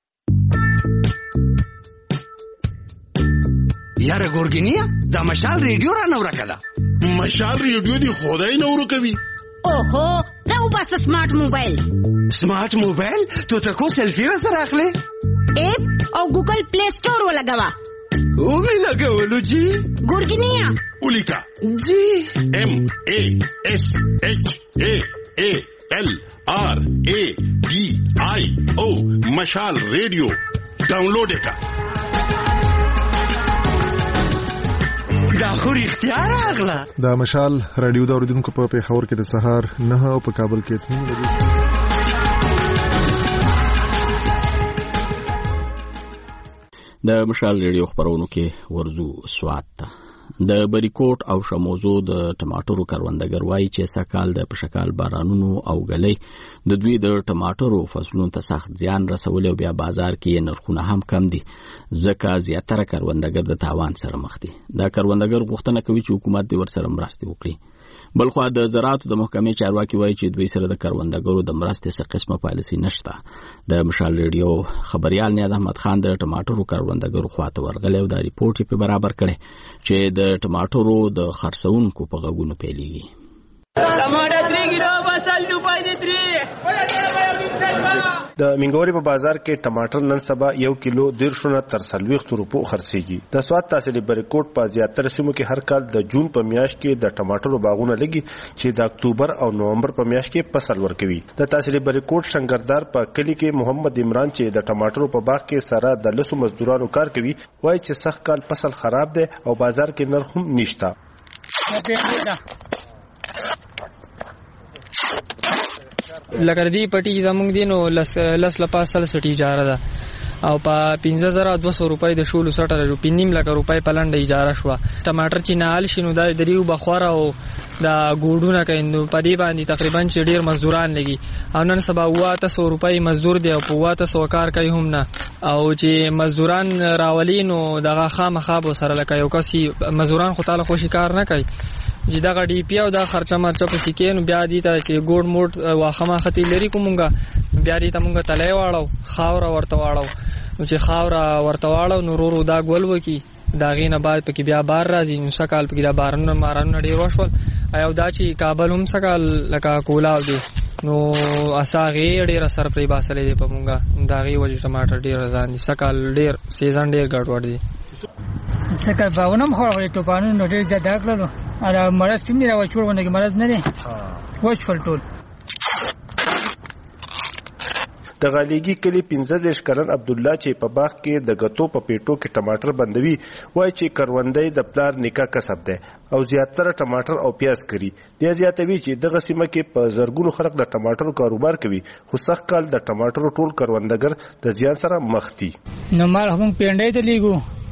یاره ګورګینیا دا مشال ریډیو را نو راکړه. مشال ریډیو دی خدای نو ورکوي. اوهو راو بس سمارټ موبایل. سمارټ موبایل ته تاسو سلفي را سره اخلي اپ او ګوګل پلی سٹور ولګوا او می لګولو جی ګورګینیا ولیکا جی MASHALRADIO او مشال ریډیو ډاونلوډ کړه. دا خو رښتیا راغله. دا مشال رادیو د اوریدونکو په پیښور کې د سهار 9 او په کابل کې 3 بجې. د مشال ریډیو خبرونو کې ورزو سوات ته د بریکوټ او شموزو د ټماټرو کروندګر وایي چې سکهال د پشکال بارانونو او غلې د دوی د ټماټرو فصلونو ته سخت زیان رسولي او بیا بازار کې نرخونه هم کم دي ځکه زیاتره کروندګر د تاوان سره مخ دي. دا کروندګر غوښتنه کوي چې حکومت دې ورسره مرسته وکړي. بلخو د زراعت د محکمې چارواکي وایي چې دوی سره د کروندګرو د مرستې څخه قسمه پالیسي نشته. د مشال ریډیو خبريال نیاز احمد خان د ټماټرو کروندګرو خواته ورغلی او دا ریپورت په برابر کړي چې د ټماټرو د خرڅونکو په غوږونو پیلېږي. ټماټر 3 کیلو بسل روپۍ دي 3 د منګوري په بازار کې ټماټر نن سبا 1 کیلو 1.50 تر 40 روپو خرڅيږي. د سواد تحصیلي بریکوټ په زیاتره سیمو کې هر کال د جون په میاشت کې د ټماټرو باغونه لګي چې د اکتوبر او نومبر په میاشت کې فصل ورکوي. د تحصیلي بریکوټ شنګردار په کلی کې محمد عمران چې د ټماټرو په باغ کې سره د لسو مزدورانو کار کوي وایي چې سخت کال فصل خراب دی او بازار کې نرخ هم نشته. لکه دی پټي زمونږ دینو لس لپاسل سټي اجاره ده او په 15200 روپۍ د شولو 60 روپۍ نیم لک روپۍ پلنډه اجاره شو. ټماټر چې نال شینو دا دریو بخوره او دا ګوډونه کیندو په دې باندې تقریبا چې ډیر مزدوران لګي او نن سبا 800 روپۍ مزدور دی او په 800 کار کوي هم نه او چې مزدوران راولینو دغه خامخاب سره لکه یو کسي مزدوران خو تعالی خوشي کار نه کوي چې دا غډي پی او دا خرچه مرچه په سکینو بیا دي ته کې ګوډ موډ واخمه ختی لري کومګه بیا دي ته مونږه تلای واړو خاور ورته واړو چې خاور ورته واړو نورو دا ګول وکي دا غینه بعد پکې بیا بار راځي نو سکهال پکې دا بارنه مارانه ډیر وشول ایو دا چې کابل هم سکهال لکه کولاو دي نو اساغه ډیر سر پرې باسلې دی په مونږه دا غي وجه ټماټر ډیر ځان دي سکهال ډیر سیزن ډیر ګډوډ دي سکه باونم خورې ټوپانو ډیر زیات کړلو اره مرز په میرا وچور ونه کې مرز نه دي وچول ټول. د غالیګي کلی 15 کلن عبد الله چې په باغ کې د غتو په پیټو کې ټماټر بندوي وایي چې کروندې د پلار نکاح کسب ده او زیاتره ټماټر او پیاز کړي. د زیاتوي چې دغه سیمه کې په زرګونو خلک د ټماټر کاروبار کوي خو سخت کال د ټماټر ټول کروندګر د زیان سره مخ دي. نو مال هم پیندې ته لیګو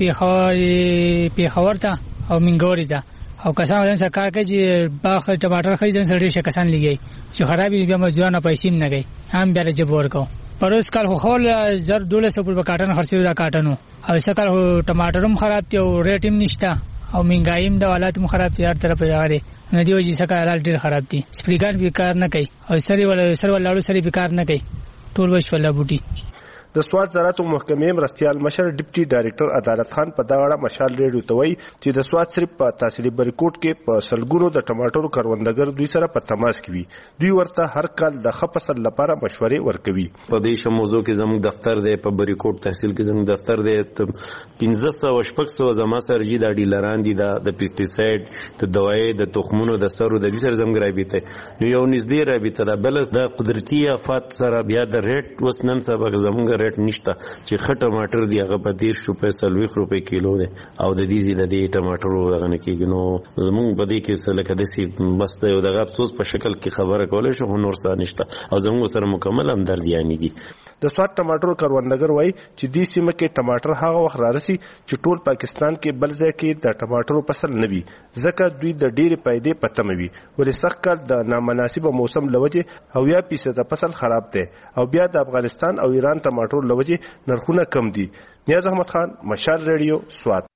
پیښور ته او منګوري ته او کسان ځان سرکار کې چې باغ ټماټر خې ځان سره ډېر کسان لګي چې خرابې بیا مزدورانه پیسې نه کوي هم بیا جبور کو پروس کال خو خول زر 1200 په کاټن خرڅو دا کاټنو او سکه ټماټرم خراب دي او ریټ هم نشته او منګایم د حالات هم خراب دي هر طرف یاره نه دی چې سکه حالات ډېر خراب دي سپریګان به کار نه کوي او سری ولاړو سری به کار نه کوي ټول وشوله بوټي. د سواد زراعت محکمې مرستيال مشر ډیپټي ډایریکټر عدالت خان په دا اړه مشال ریډیو ته وایي چې د سواد صرف په تحصیلي بریکوټ کې په سلګونو د ټماټرو کروندګر دوی سره په تماس کې وي. دوی ورته هر کال د خپسل لپاره مشورې ورکوي. په دې شموزو کې زموږ دفتر دی په بریکوټ تحصیل کې زموږ دفتر دی 1500 زما سرجی د ډیلران دي د پیسټیساید د دوايي د تخمونو د سرو د سر زموږ رابطه نو یو نږدې رابطه ده بل د قدرتي آفات سره بیا د ریټ وسنن سبق زموږ ریټ نشته چې خټ ټماټر دی هغه په 130 روپے کیلو دی او د دې زیاده دی ټماټر دغه نه کېږي. نو زموږ په دې کې څه لکه د سی بس یو دغه افسوس په شکل کې خبره کولای شو نور څه نشته او زموږ سره مکمل همدردیانی دي. د سواد ټماټر کروندګر وایي چې دې سیمه کې ټماټر هغه وخت رارسي چې ټول پاکستان کې بل ځای کې د ټماټرو فصل نه وي ځکه دوی د ډېرې پیدې پتموي ولې سخت کال د نامناسب موسم لوجه او یا پیسه د فصل خراب دی او بیا د افغانستان او ایران ټماټر لوجه نرخونه کم دي. نیاز احمد خان مشال ریډیو سواد.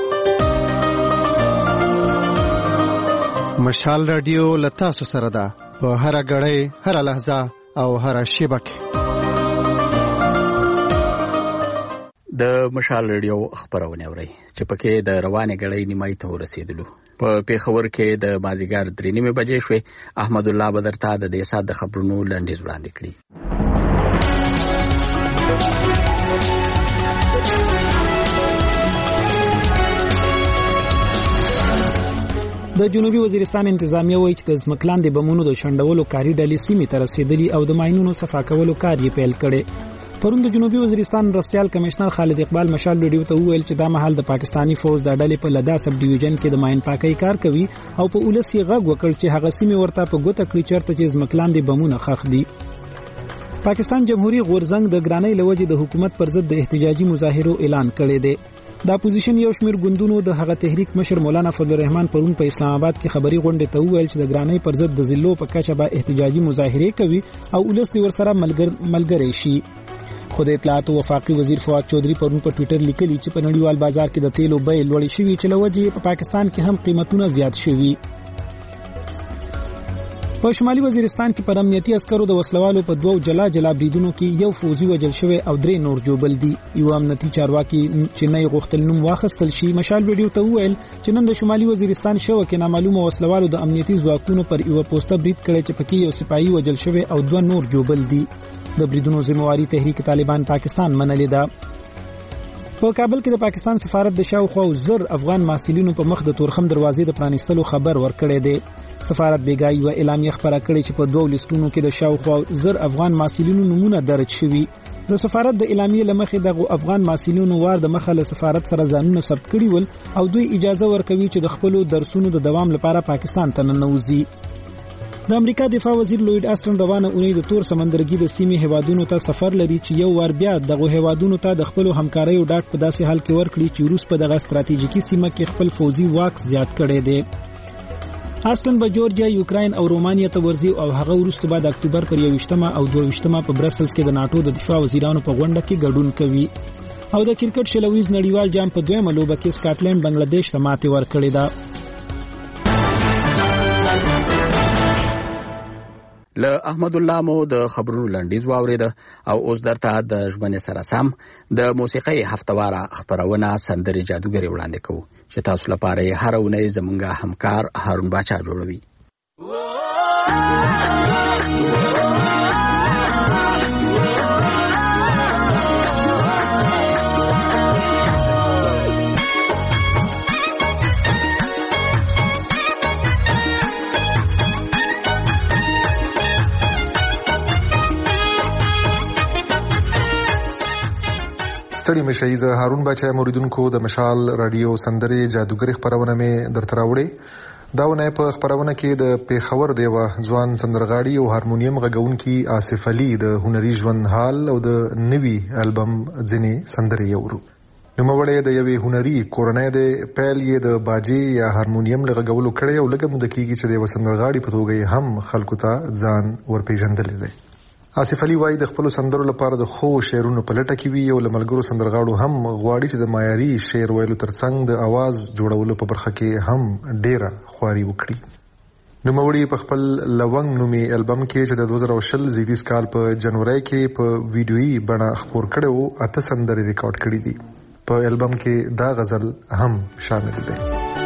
مشال ریډیو لتا سره ده په هر غړې هر لحظه او هر شیبه کې. د مشال ریډیو خبرونه اوري چې پکې د روانې غړې نیمای ته ورسېدلو. په پیښور کې د مازیګر 3:30 بجې شوې. احمد الله بدرتا د دې سات د خبرونو لنډیز وړاندې کړي. د جنوبي وزیرستان انتظامیه وایي چې د ځمکلاندې بمونو د شنډولو کاري ډلې سیمې ته رسیدلي او د ماینونو صفا کولو کار یې پیل کړی. پرون د جنوبي وزیرستان مرستیال کمشنر خالد اقبال مشال ریډیو ته وویل چې دا مهال د پاکستانی فوج د ډلې په لدا سب ډیویژن کې د ماین پاکۍ کار کوي او په ولس یې غږ وکړ چې هغه سیمې ورته په ګوته کړي چېرته چې ځمکلاندې بمونه ښخ دي. پاکستان جمهوریت غورزنګ د ګرانۍ لوجې د حکومت پر ضد د احتجاجي مظاهرو اعلان کړی دی. د اپوزیشن یو شمېر ګوندونو د هغه تحریک مشر مولانا فضل الرحمن پرون په اسلام آباد کې خبري غونډه ته وویل چې د ګرانۍ پر ضد د ضلعو په کچه به احتجاجي مظاهرې کوي او ولس یې ورسره ملګری شي. خو د اطلاعات او وفاقي وزیر فواد چودھری پرون په ټوئیټر لیکلي چې په نړیوال بازار کې د تیلو بیې لوړې شوي چې لوجې په پاکستان کې هم قیمتونه زیات شوي. په شمالي وزیرستان کې پر امنیتي عسکرو د وسلوالو په دوو جلا بریدونو کې یو فوزي وژل شوی او 3 نور جوبل دي. یو امنیتي چارواکي چې نه غوښتل نوم واخیستل شي مشال ویډیو ته وویل چې نن د شمالي وزیرستان شو کې نامعلومه وسلوالو د امنیتي ځواکونو پر یو پوسټه برید کړی چې پکې یو سپایي وژل شوی او 2 نور جوبل دي. د بریدونو ذمہواری تحریک طالبان پاکستان منلې ده. په کابل کې د پاکستان سفارت د شاوخوا 1000 افغان محصلینو په مخ د تورخم دروازې د پرانیستلو خبر ورکړی دی. سفارت بیګای و اعلامیه خبره کړې چې په 2 لیستونو کې د شاوخوا 1000 افغان محصلینو نمونه درج شوي. د سفارت د اعلامیه لمخې دغه افغان محصلینو وار د مخه له سفارت سره ځانونه ثبت کړي ول او دوی اجازه ورکوي چې د خپل درسونو د دوام لپاره پاکستان ته ننوځي. د امریکا دفاع وزیر لوید آسټن روانه اونۍ د تور سمندرګي د سیمې هوادونو ته سفر لري چې یو ور بیا دغه هوادونو ته د خپل همکارۍ او ډاټ په داسې حال کې ورکړي چې روس په دغه ستراتیژیکي سیمه کې خپل فوزي واک زیات کړی دی. آسټن به جورجیا، یوکراین او رومانیا ته ورځي او هغه وروسته بعد اکتوبر پر 21مه او 22مه په برسلز کې د ناتو د دفاع وزیرانو په غونډه کې ګډون کوي. او د کرکټ شلویز نړیوال جام په 2مه لوبه کې سکاټلند بنگلاديش ته ماتې ورکړې ده. له احمد الله مو د خبرونو لنډیز واورید او اوس درته د ژبنې سره سم د موسیقۍ هفتواره خبرونه سندرې جادوګري وړاندې کوو چې تاسو لپاره هر اونۍ زمونږ همکار هارون باچا جوړوي. ستړي مشي زه هارون باچا موریدونکو د مشال رادیو سندرې جادوګري خبرونه مې درته راوړې. داونه په خبرونه کې د پیښور دیوه ځوان سندرغاړي او هارمونیم غږونکي آصف علي د هنري ژوند حال او د نوي البم ځینې سندرې اورو. نوموړی د یوې هنري کورنۍ د پیل یې د باجې یا هارمونیم لغږولو کړی او لږه موده کېږي چې د سندرغاړي په توګه هم خلکو ته ځان ورپېژندلی دی. آصف علي وايي د خپل سندرو لپاره د خو شعرونو په لټه کې وي او له ملګرو سندرغاړو هم غواړي چې د معیاري شعر ویلو ترڅنګ د आवाज جوړولو په برخه کې هم ډیره خواري وکړي. نوموړي په خپل لونګ نومي البم کې چې د 2020 زیږدیز کال په جنوري کې په ویډیويي بڼه خپور کړو 8 سندرې ریکارډ کړې دي. په البم کې دا غزل هم شامل دی.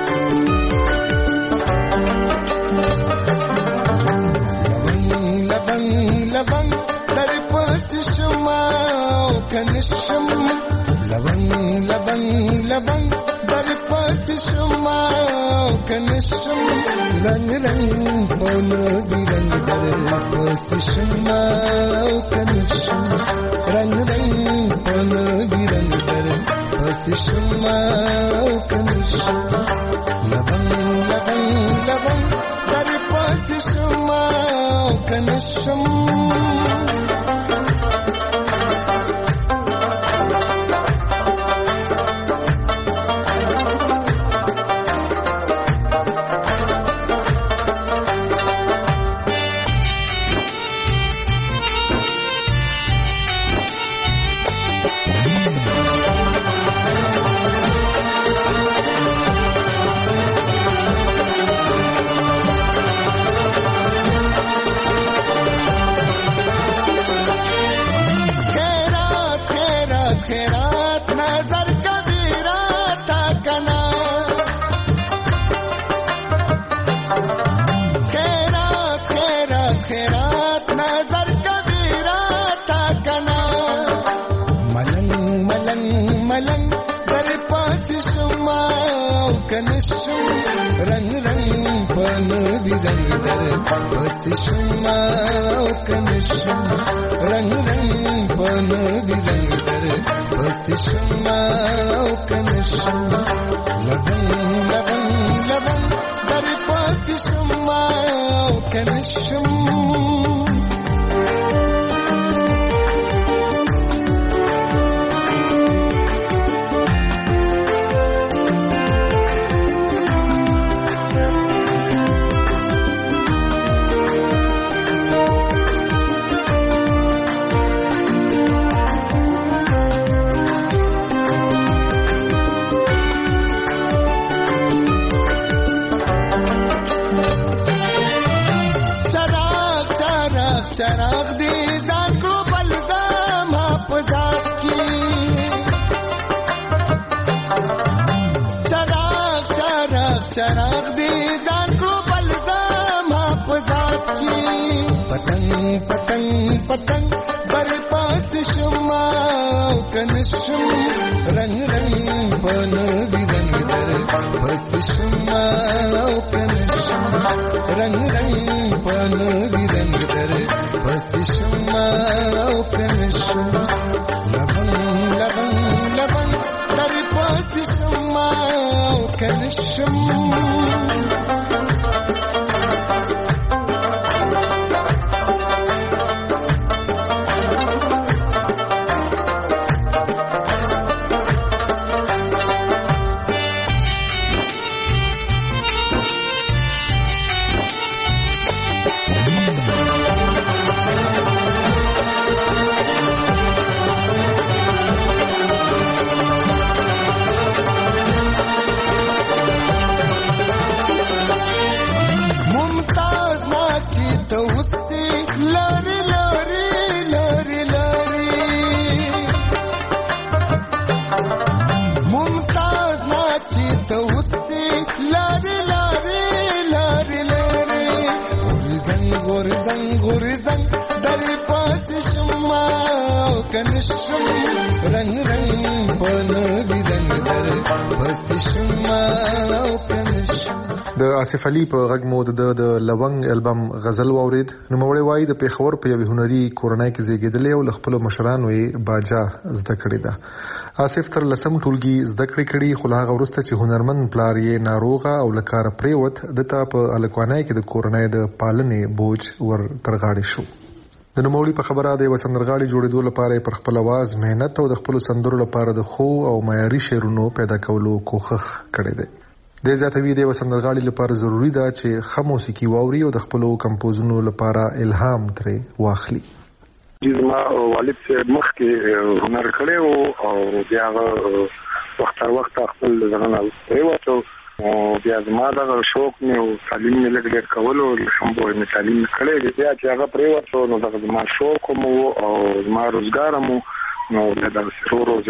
لبن در پست شما کنشم لبن در پست شما کنشم رنگ پون بیرنگ در پست شما کنشم رنگ پون بیرنگ در پست شما کنشم لبن در پست شما کنشم मलंग दर पास शुमा कनशुम रंग रंग رنگ در بس شما کنشم رنگ رنگ پنوی رنگ در بس شما کنشم لبن لبن لبن در بس شما کنشم چراغ دی ځان کړو بلدام په ذات کې چراغ دی ځان کړو بلدام په ذات کې پتنګ پتنګ پتنګ بر پاس شما کنشم رنگ رنگ بنوي رنگ در بس شما کنشم رنگ رنگ بنوي رنگ در بس شما کنشم لبن لبن لبن در بس شما کنشم رنگ رنگ بنوي رنگ در بس شما کنشم د آصف علي په غږ مو د لونګ البم غزل واورید نو مړی وای د پیښور په یوه هنري کورنۍ کې زیږیدلی او خپل مشرانو یې باجا زده کړی ده. آصف تر لسم ټولګي زده کړې خو هغه وروسته چې هنرمن پلار یې ناروغه او لکار پریوت دته په الکوانای کې د کورنۍ د پالنې بوج ور ترغاړي شو. د نوموړي په خبره د وسندرغاړي جوړېدو لپاره پر خپل आवाज مهنت او د خپل سندرو لپاره د خو او معیاري شعرونو پیدا کولو کوښښ کړی دی. د زیاتوي د وسندرغاړي لپاره ضروری ده چې ښه موسیقي واوري او د خپل کمپوزونو لپاره الهام ترې واخلي. زما والد مخکې هنر کړی او بیا وخت خپل ځان وروته او بیا زما دا شوق مې او تعلیم مې لږ ډېر کولو هم به مې تعلیم کړی دی بیا چې هغه پرېوتو نو دا زما شوق مو او زما روزګار مو نو دا ضرور زه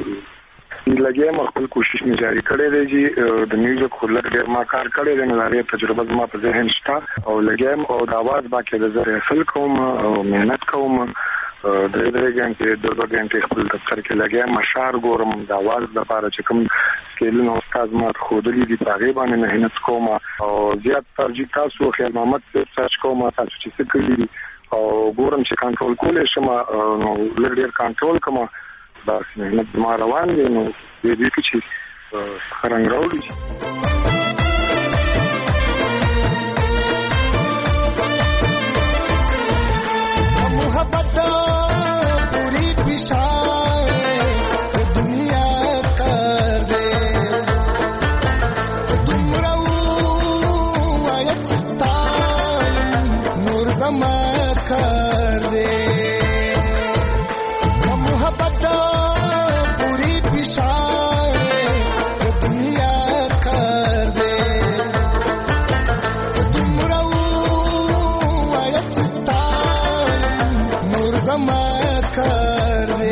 لګیم خپل کوشش مې جاری کړی دی چې د میوزیک خلک ډېر ما کار کړی دی نو دا تجربه زما په ذهن شته او لګیم او د आवाज باکې د زره حاصل کوم او مهنت کوم درې غنټې خپل دفتر کې لګیم اشعار ګورم د आवाज لپاره چې کوم سکیلونه استاد ما خودلی دي په غیبه مهنت کوم او زیات ترجیح تاسو خیال محمد سرچ کوم تاسو چې څه کوي او ګورم چې کنټرول کولای شم نو لږ کنټرول کوم بس مهنت ما روان دي نو دې کې چې څنګه راوړي محبت پوری پیشائے دنیا کر دے تم رو آیت چستان نور زما کر دے محبت پوری پیشائے دنیا کر دے تم رو آیت چستان نور زما کر دے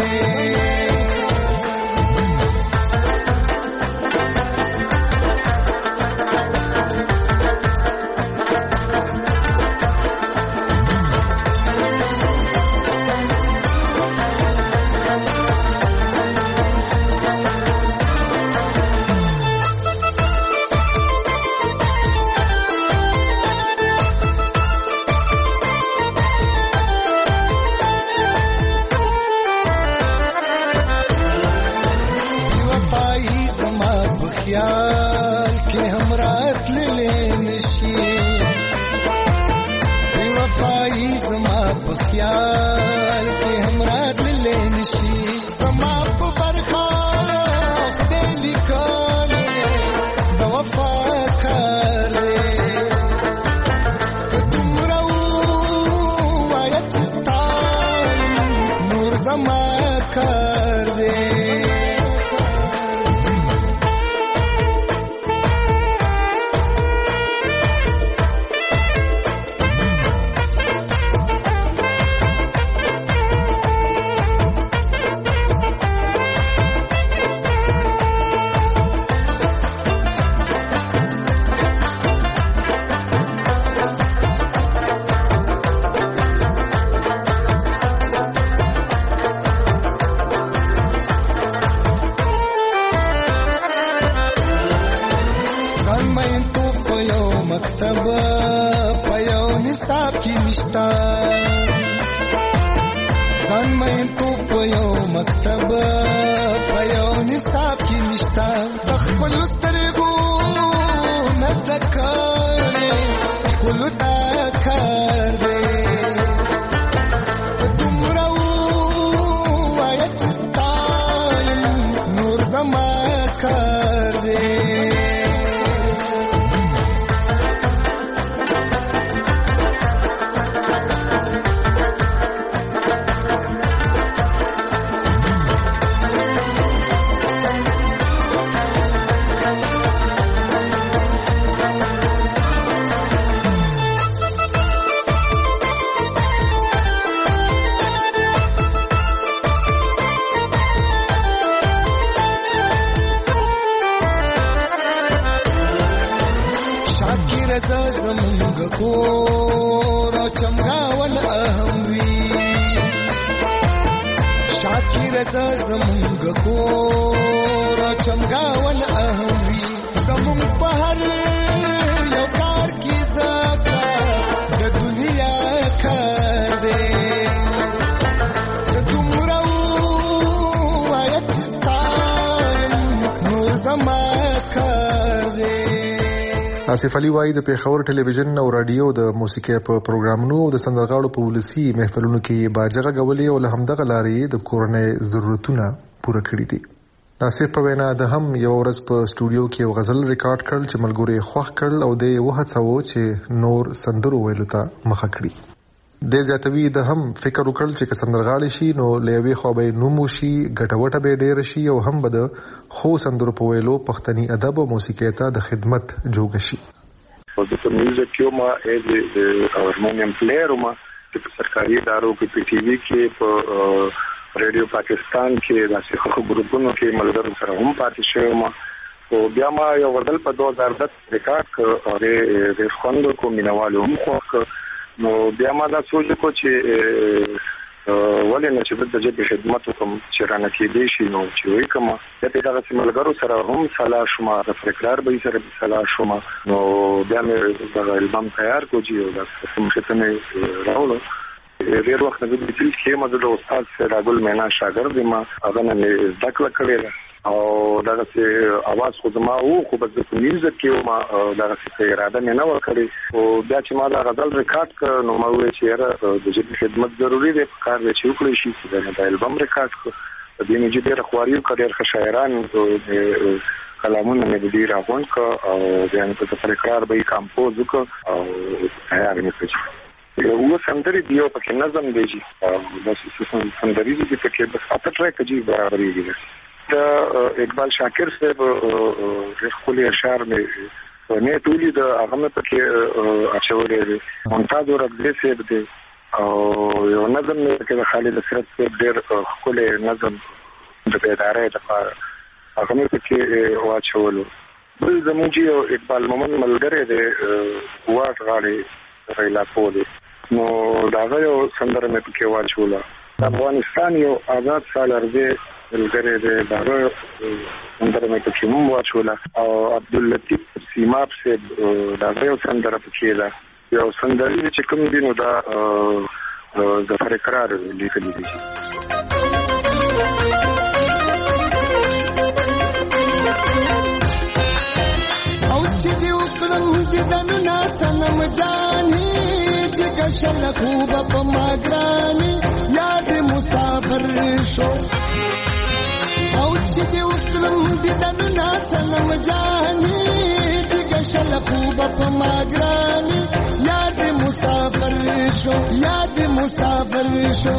خیال کې هم راتللی نشي زما په برخه خدای لیکلی د وفا کار دی ته دومره ووایه چې ستا نور زما کار دی ځان مې تو په یو مکتب په یو نصاب کې نشتا د خپل سترګو نه ذکرې ټول تا کار دی ته دومره ووایه چې ستا نور زما کار دی کور چمګاول اهم وی شاکر زمونږ کور چمګاول اهم وی زمونږ په هر یو کار کې زکه د دنیا کار دی ته دومره وایه چې ستا نور زما کار دی آصف علي وایي د پیښور ټلویزیون او رادیو د موسیقي په پروګرامونو او د سندرغاړو په ولسی محفلونو کې باجغه غولې او له همدغه لارې د کورنۍ ضرورتونه پوره کړې دي. آصف په وینا د هم یو ورځ په سټوډیو کې یو غزل ریکارډ کړل چې ملګری خوښ کړل او د وهڅو چې نور سندرو ویلو ته مخه کړي. د زیاتوي د هم فکر وکړل چې سندرغاړي شي نو لیوي خو به نومو شي ګټوټه به ډیر شي او هم به د خو سندرو په ویلو پښتني ادب او موسیقي ته د خدمت جوګ شي. او د میوزیک یو ما د هارمونیم پلیئر ما چې سرکاري ادارو کې پی ټي وی کې په ریډیو پاکستان کې د څخه ګروپونو کې ملګرو سره هم پاتې شوم او بیا ما یو وردل په 2010 ریکارډ کړ د خوندو کو مینوالو هم خو نو بیا ما دا سوچ کو چې ولې نه چې د دې خدمت کوم چې رانه کې دی شي نو چې وي کوم د دې دغه ملګرو سره هم صلاح شوم د فکرار به سره صلاح شوم نو بیا مې د البم تیار کوجی او د څه راولو ډیر وخت د دې چې ما د استاد سراغل مینا شاګرد ما هغه نه ذکر کړی او دغه اواز خو ما او خو په میوزیک کې ما دغه اراده نه وکړي او بیا چې ما دا غزل ریکارډ کړ نو ما وې چې د دې خدمت ضروری دی په کار چې وکړي شي د البم ریکارډ کړ د دې نه چې ډېر خواري کړي شاعران کلامونه مې دې راغون ک او ځان په تفکر به کمپوز وک او تیار مې کړ یو سندري دیو په نظم دیږي او د سندري دې په کې بس اته ټریک دی برابرې دي دا اقبال شاکر صاحب خپل اشعار مې نه ټولې د هغه په کې اچولې دي ممتاز ورغلې صاحب دي او یو نظم کې د خالد اسرت صاحب ډېر خپل نظم د ادارې لپاره هغه په کې واچولو بل زموږ یو اقبال مومن ملګری دی واټ غاړي ریلا پولی نو دا یو سندره مې په کې واچوله افغانستان یو آزاد سال ارزه ملګری دی دا سندره مې په کې مو واچوله او عبداللطیف سیماب صاحب دا یو سندره په کې ده یو سندره چې کوم دی نو دا ظفر اقرار لیکلی دی او چې دی وکړم چې دنو نا سنم جانې جګشل خوب په ماګرانی یاد مسافر شو او چې دې وسلم دې دنو ناسنم جاني جګشل خوب په ماګرانی یاد مسافر شو یاد مسافر شو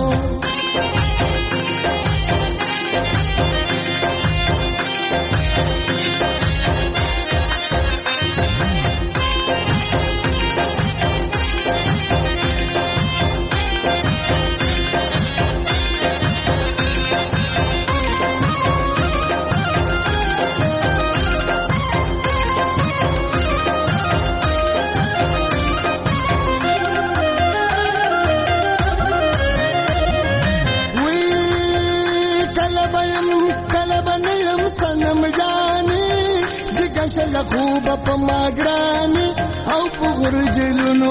جګشل خوب په ماګرانی او په غرجلونو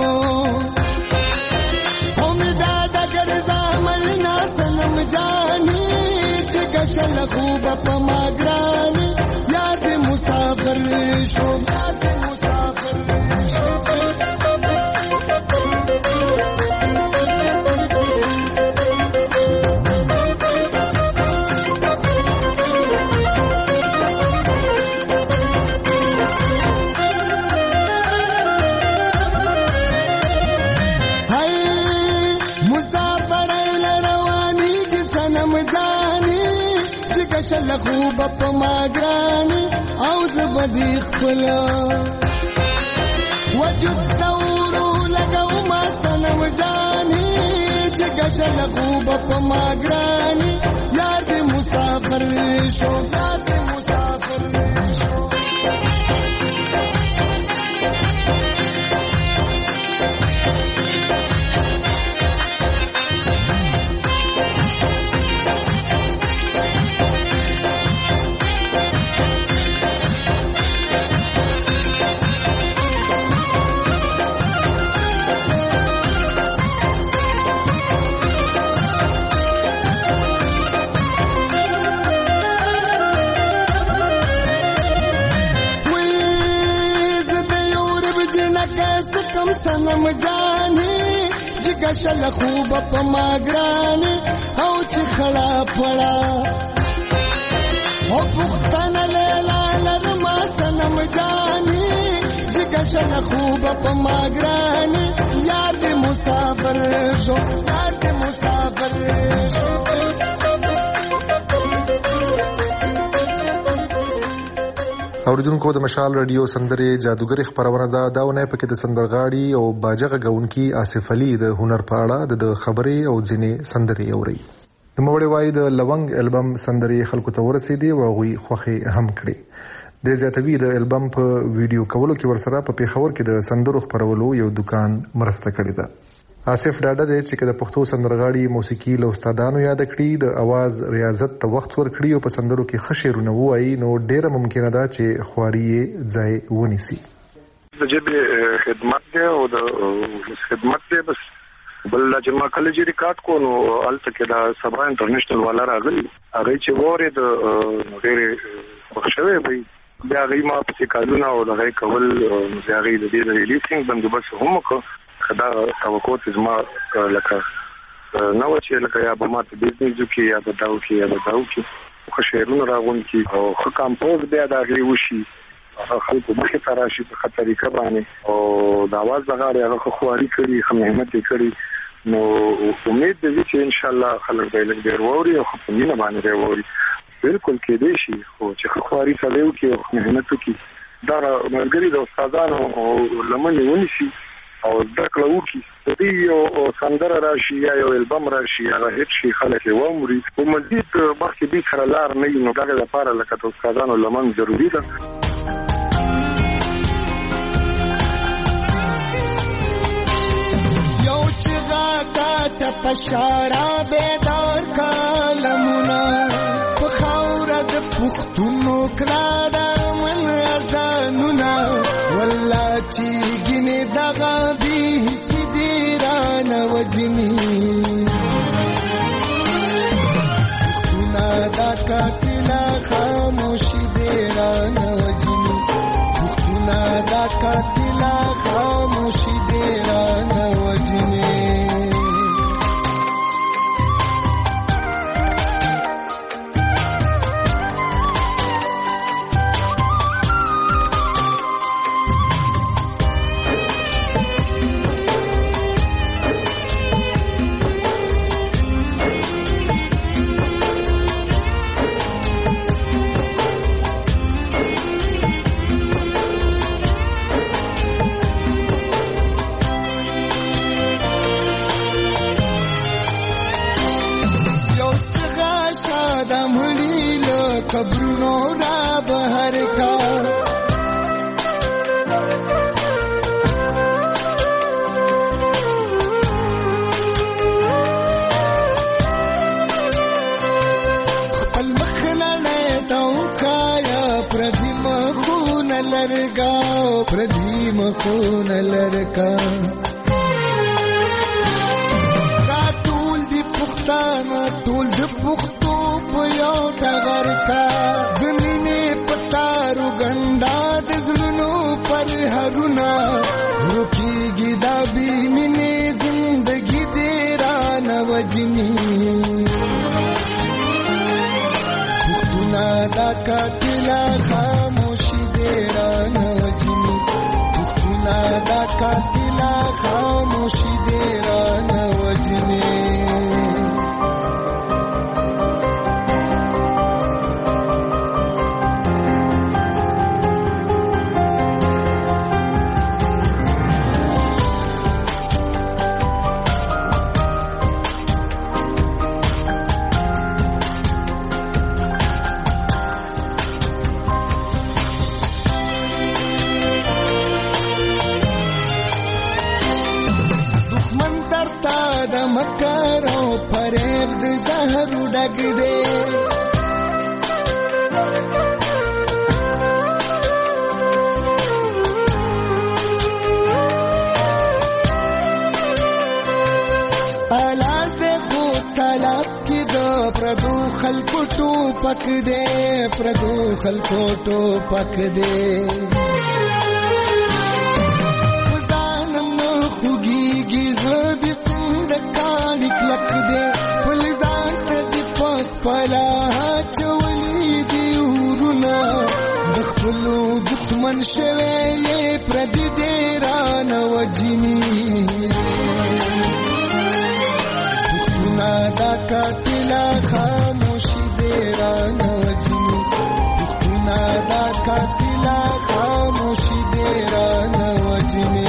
او مداد ګرځا ملنا سنم جاني جګشل خوب په ماګرانی یاد مسافر شو یاد مسافر شو جګشل خوب په ماګرانی او زبدي خپل وجود دورو لګو ما سنم جاني جګشل خوب په ماګرانی یاد مسافر شو یاد مسافر شو سنم جاني جګشل خوب په ماګرانی او چې خلا پړا او پختن لیلا لرما سنم جاني جګشل خوب په ماګرانی یاد مسافر شو یاد مسافر شو اوریدونکو د مشال رادیو سندرې جادوګری خبرونه دا ونه پکې د سندرغاړي او باجغه غونکی آصف علي د هنر په اړه د خبرې او ځینې سندرې اوري. نوموړی وايي د لونګ البم سندرې خلکو ته ورسېدي او غوي خوخي هم کړي. د زیاتوي د البم په ویډیو کولو کې ورسره په پیښور کې د سندرو خبرولو یو دکان مرسته کړې ده. آصف ډاډه دی چې د پښتو سندرغاړي موسیقي له استادانو یاد کړي د आवाज ریاضت ته وخت ورکړي او په سندرو کې خشرونه وایي نو ډیره ممکنه ده چې خواري ځای ونیسي. د جبه خدمت دی او د خدمت دی بس بل چې ما کله چې ریکارډ کو نو الته کې دا سبا انټرنیشنل والا راغلی هغه چې وره د غیر خوشوي وي بیا غي ما په کالونه او د غي کول بیا غي د دې ریلیسینګ بندوبست هم کو دا توقع زما لکه نو چې لکه یا به ماته بزنس کې یا به داو کې خو شعرونه راغون کې او خو کمپوز بیا دا غي وشي خلکو مخه تراشي په خطرې کبانه او د आवाज دغه هغه خواري کړی خو مهمت کړی نو امید دې چې ان شاء الله خلک به لږ ډیر ووري او په مینه باندې ووري بالکل کې دې شي خو چې خواري سره وکي او مهمت وکي دا مرګري د استادانو او لمنې ونیسي او دکړه وکي دې او سندره راشي یا یو البم راشي هغه هیڅ شي خلک ومري او مزید باقي به سره لار نه نو دا لپاره لکه د استادانو لمن ضروری ده. یو چې غاټه ته پشارا بیدار کالمونه په خاوره د پښتونو کړه من ازانونه والله چې ګینه دغه به سیدران وجنی پښتونه دا کاتلا خاموشي دیران وجنی پښتونه دا کاتلا خاموشي دیران وجنی د مړي له قبرونو را بهر کا پردیم خون لرکا دا ټول دی پښتانه ټول د پښتو په یو ټغر کا زمینه پتارو ګندا د زلونو پر هرونه روکیږي دا بی مینه زندگی دې را نوجنی پښتونه دا کاتلا خاموشي دې را دا قاتلا خاموشی دے رانا وجنے پک دے پردو خلکو ټو پک دے ځانم خوږیږي زړه دې څنګه کاڼي کلک دے خپل ځان ته دې پاس پلا چولې دي ورونه د خپلو دښمن شوی یې پردي دې رانه وجني دښمنه دا قاتله خاموشي رانا وجنی دختنا دا قاتلا خاموشی دے رانا وجنی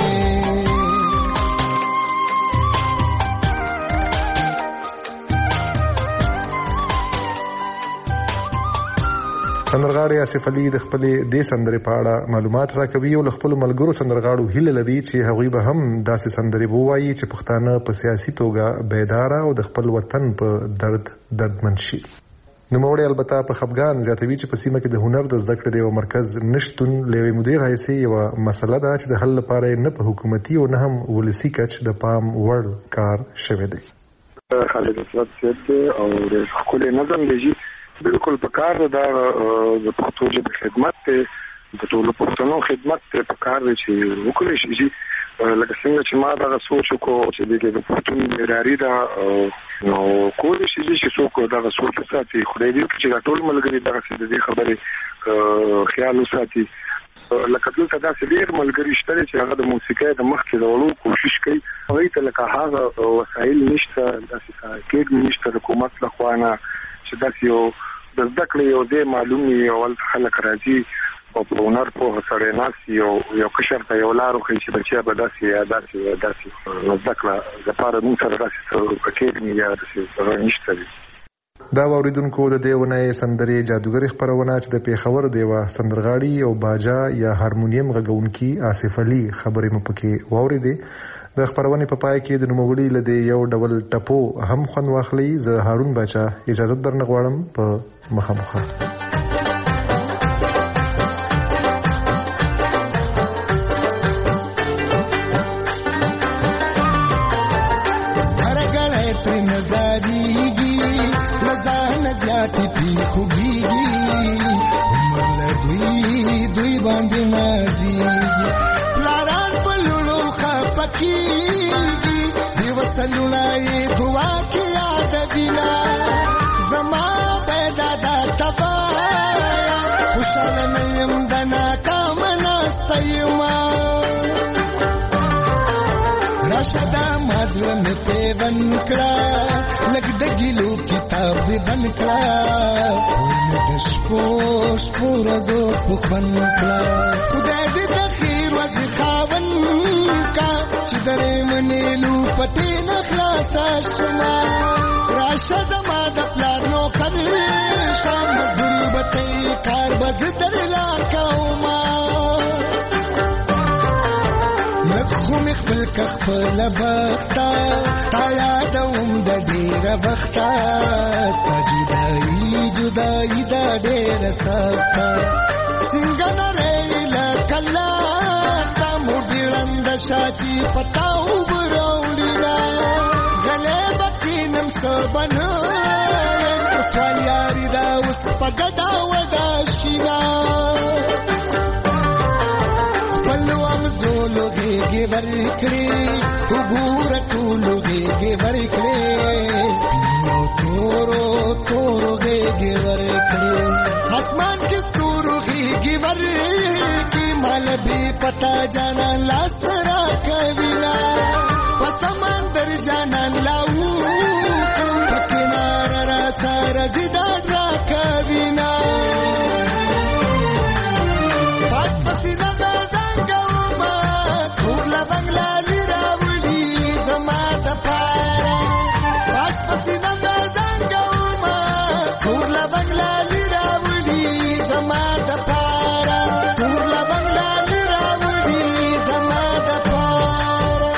سندرغاړي آصف علي د خپلې دې سندرې په اړه معلومات راکوي او خپل ملګرو سندرغاړو هیله لري چې هغوی به هم داسې سندرې ووایي چې پښتانه په سیاسي توګه بیداره او د خپل وطن په دردمن شي. نوموړی البته په خفګان زیاتوي چې په سیمه کې د هنر د زده کړې د یو مرکز نشتون له یوې مودې راهیسې یوه مسله ده چې د حل لپاره نه په حکومتي او نه هم ولسي کچ د پام وړ کار شوی دی. خالد اسد صاحب او د ښکلي نظم دی بالکل په کار د پښتو ژبې خدمت ته د ټولو پښتنو خدمت ته په کار دی چې وکړي شي لکه څنګه چې ما دا سوچ کو چې د پښتون معیاري دا نو کولی شي چې څوک دا سوچ ساتي خدای دې چې دا ټول ملګری دا څه دې خبرې خیال وساتي لکه دلته دا ډېر ملګری شته چې هغه د موسیقۍ د مخ کې ورو کوشش کوي هغه ته لکه هغه وسایل نشته داسې کې نشته د حکومت لخوا نه چې داسې یو د زده کړې یو دې معلومي اول خلک راځي او په هنر په سره ناس یو کشر ته یو لارو کوي چې بچیا به داسې زده کړه لپاره موږ سره داسې پکې یا داسې نشته دي. دا واوریدونکو د دیونه سندرې جادوګری خبرونه چې د پیښور دیوه سندرغاړي او باجا یا هارمونیم غږونکي آصف علي خبرې مو پکې واوریدې. د خبرونه په پای کې د نوموړي لدی یو ډول ټپو هم خون واخلي. زه هارون باچا اجازه درنه غواړم په مخامخه. دوی باندې نازيږي لاران په لونو خپکیږي دی وسلونای دعا کې یاد دینا زما پیدا د تبا خوشاله نیم دنا کامنا استیما راشدا مازل می پیون کړه لګ د ګلو کتاب دی بن کړه شپو رازو په خون کړه خدای دې د خیر وځ خاون کا چې درې منېلو پټې نه خلاصه شوما راشه زما د پلار نوکر شه مزدور به ته کار به زه درلا کوما لږ خو مې خپل که خپله بخته تا یادوم د ډېره وخته ستا جدایي دا ډېره سخته څنګه نری لکه لاسته موډې ړنده شه چې په تا اوبه راوړينه غلی به کښېنم څه به نه یم په سوال یاري ده اوس په ګډه وډه شینه زولو غېږې ورکړې وګوره ټولو غېږې ورکړې سپینو تورو غېږې ورکړې اسمان کې ستورو غېږې ورکړې مال بې پتا جانان لاس راکوينه په سمندر جانان لاو په کناره را سره دیدار راکوينه پاس پسینه بنگلا لیراولی زما د پاره پاس پسینه زنګوما کورلا بنگلا لیراولی زما د پاره کورلا بنگلا لیراولی زما د پاره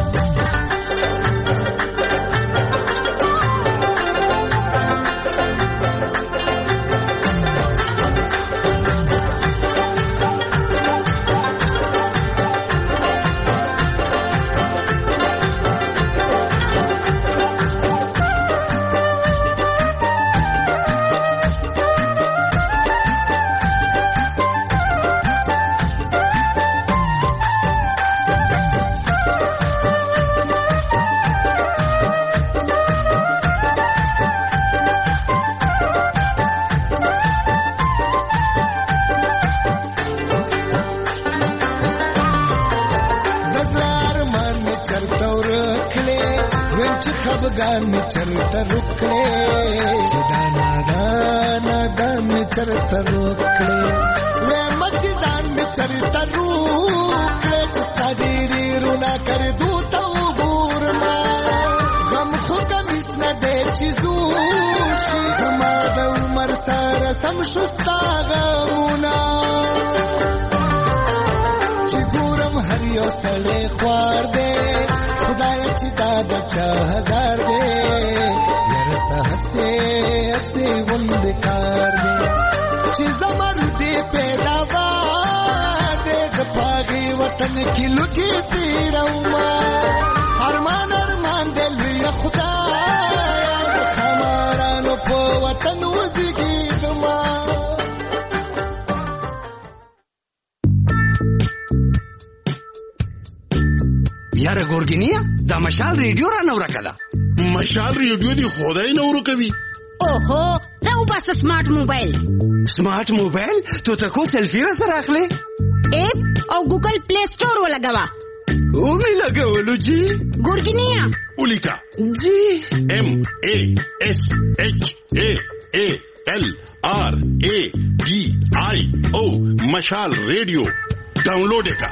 خفګان می چرته روکړې چې دان می چرته روکړې وې مچ دان می چرته روکړې چې ستاديري رونا کړ دوته وګورما غم خو کمیس نه دې چې زور شي ما د عمر سره سم شستا غمونا چې ګورم هر یو سړی خوار دې خدای چې دا د چا هزار دې یاره هسې غوندې کار دې چې زمر دې پیداوار دې د پاغي وطن کې لوټي تیروما ارمان دې لوی خدای د خمارانو په وطن وزګیدما یاره ګورګینیا دا مشال ریډیو را نو راکړه مشال ریډیو دی خدای نو ورکوي اوهو راو بس سمارټ موبایل ته کو سیلفی را سره اخلي اپ او ګوګل پلی سٹور ولګوا او می لګولو جی ګورګینیا اولیکا جی MASHALRADIO مشال ریډیو ډاونلوډ کا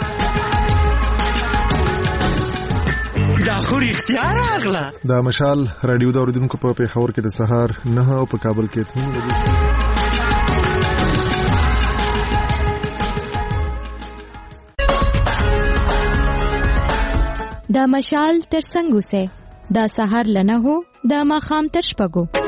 دا خو اختیار اغلا دا مشال رادیو د اوریدونکو په پیښور کې د سهار 9 او په کابل کې 3 بجې دا مشال تر څنګه سه دا سهار لنه هو دا ماخام تر شپګو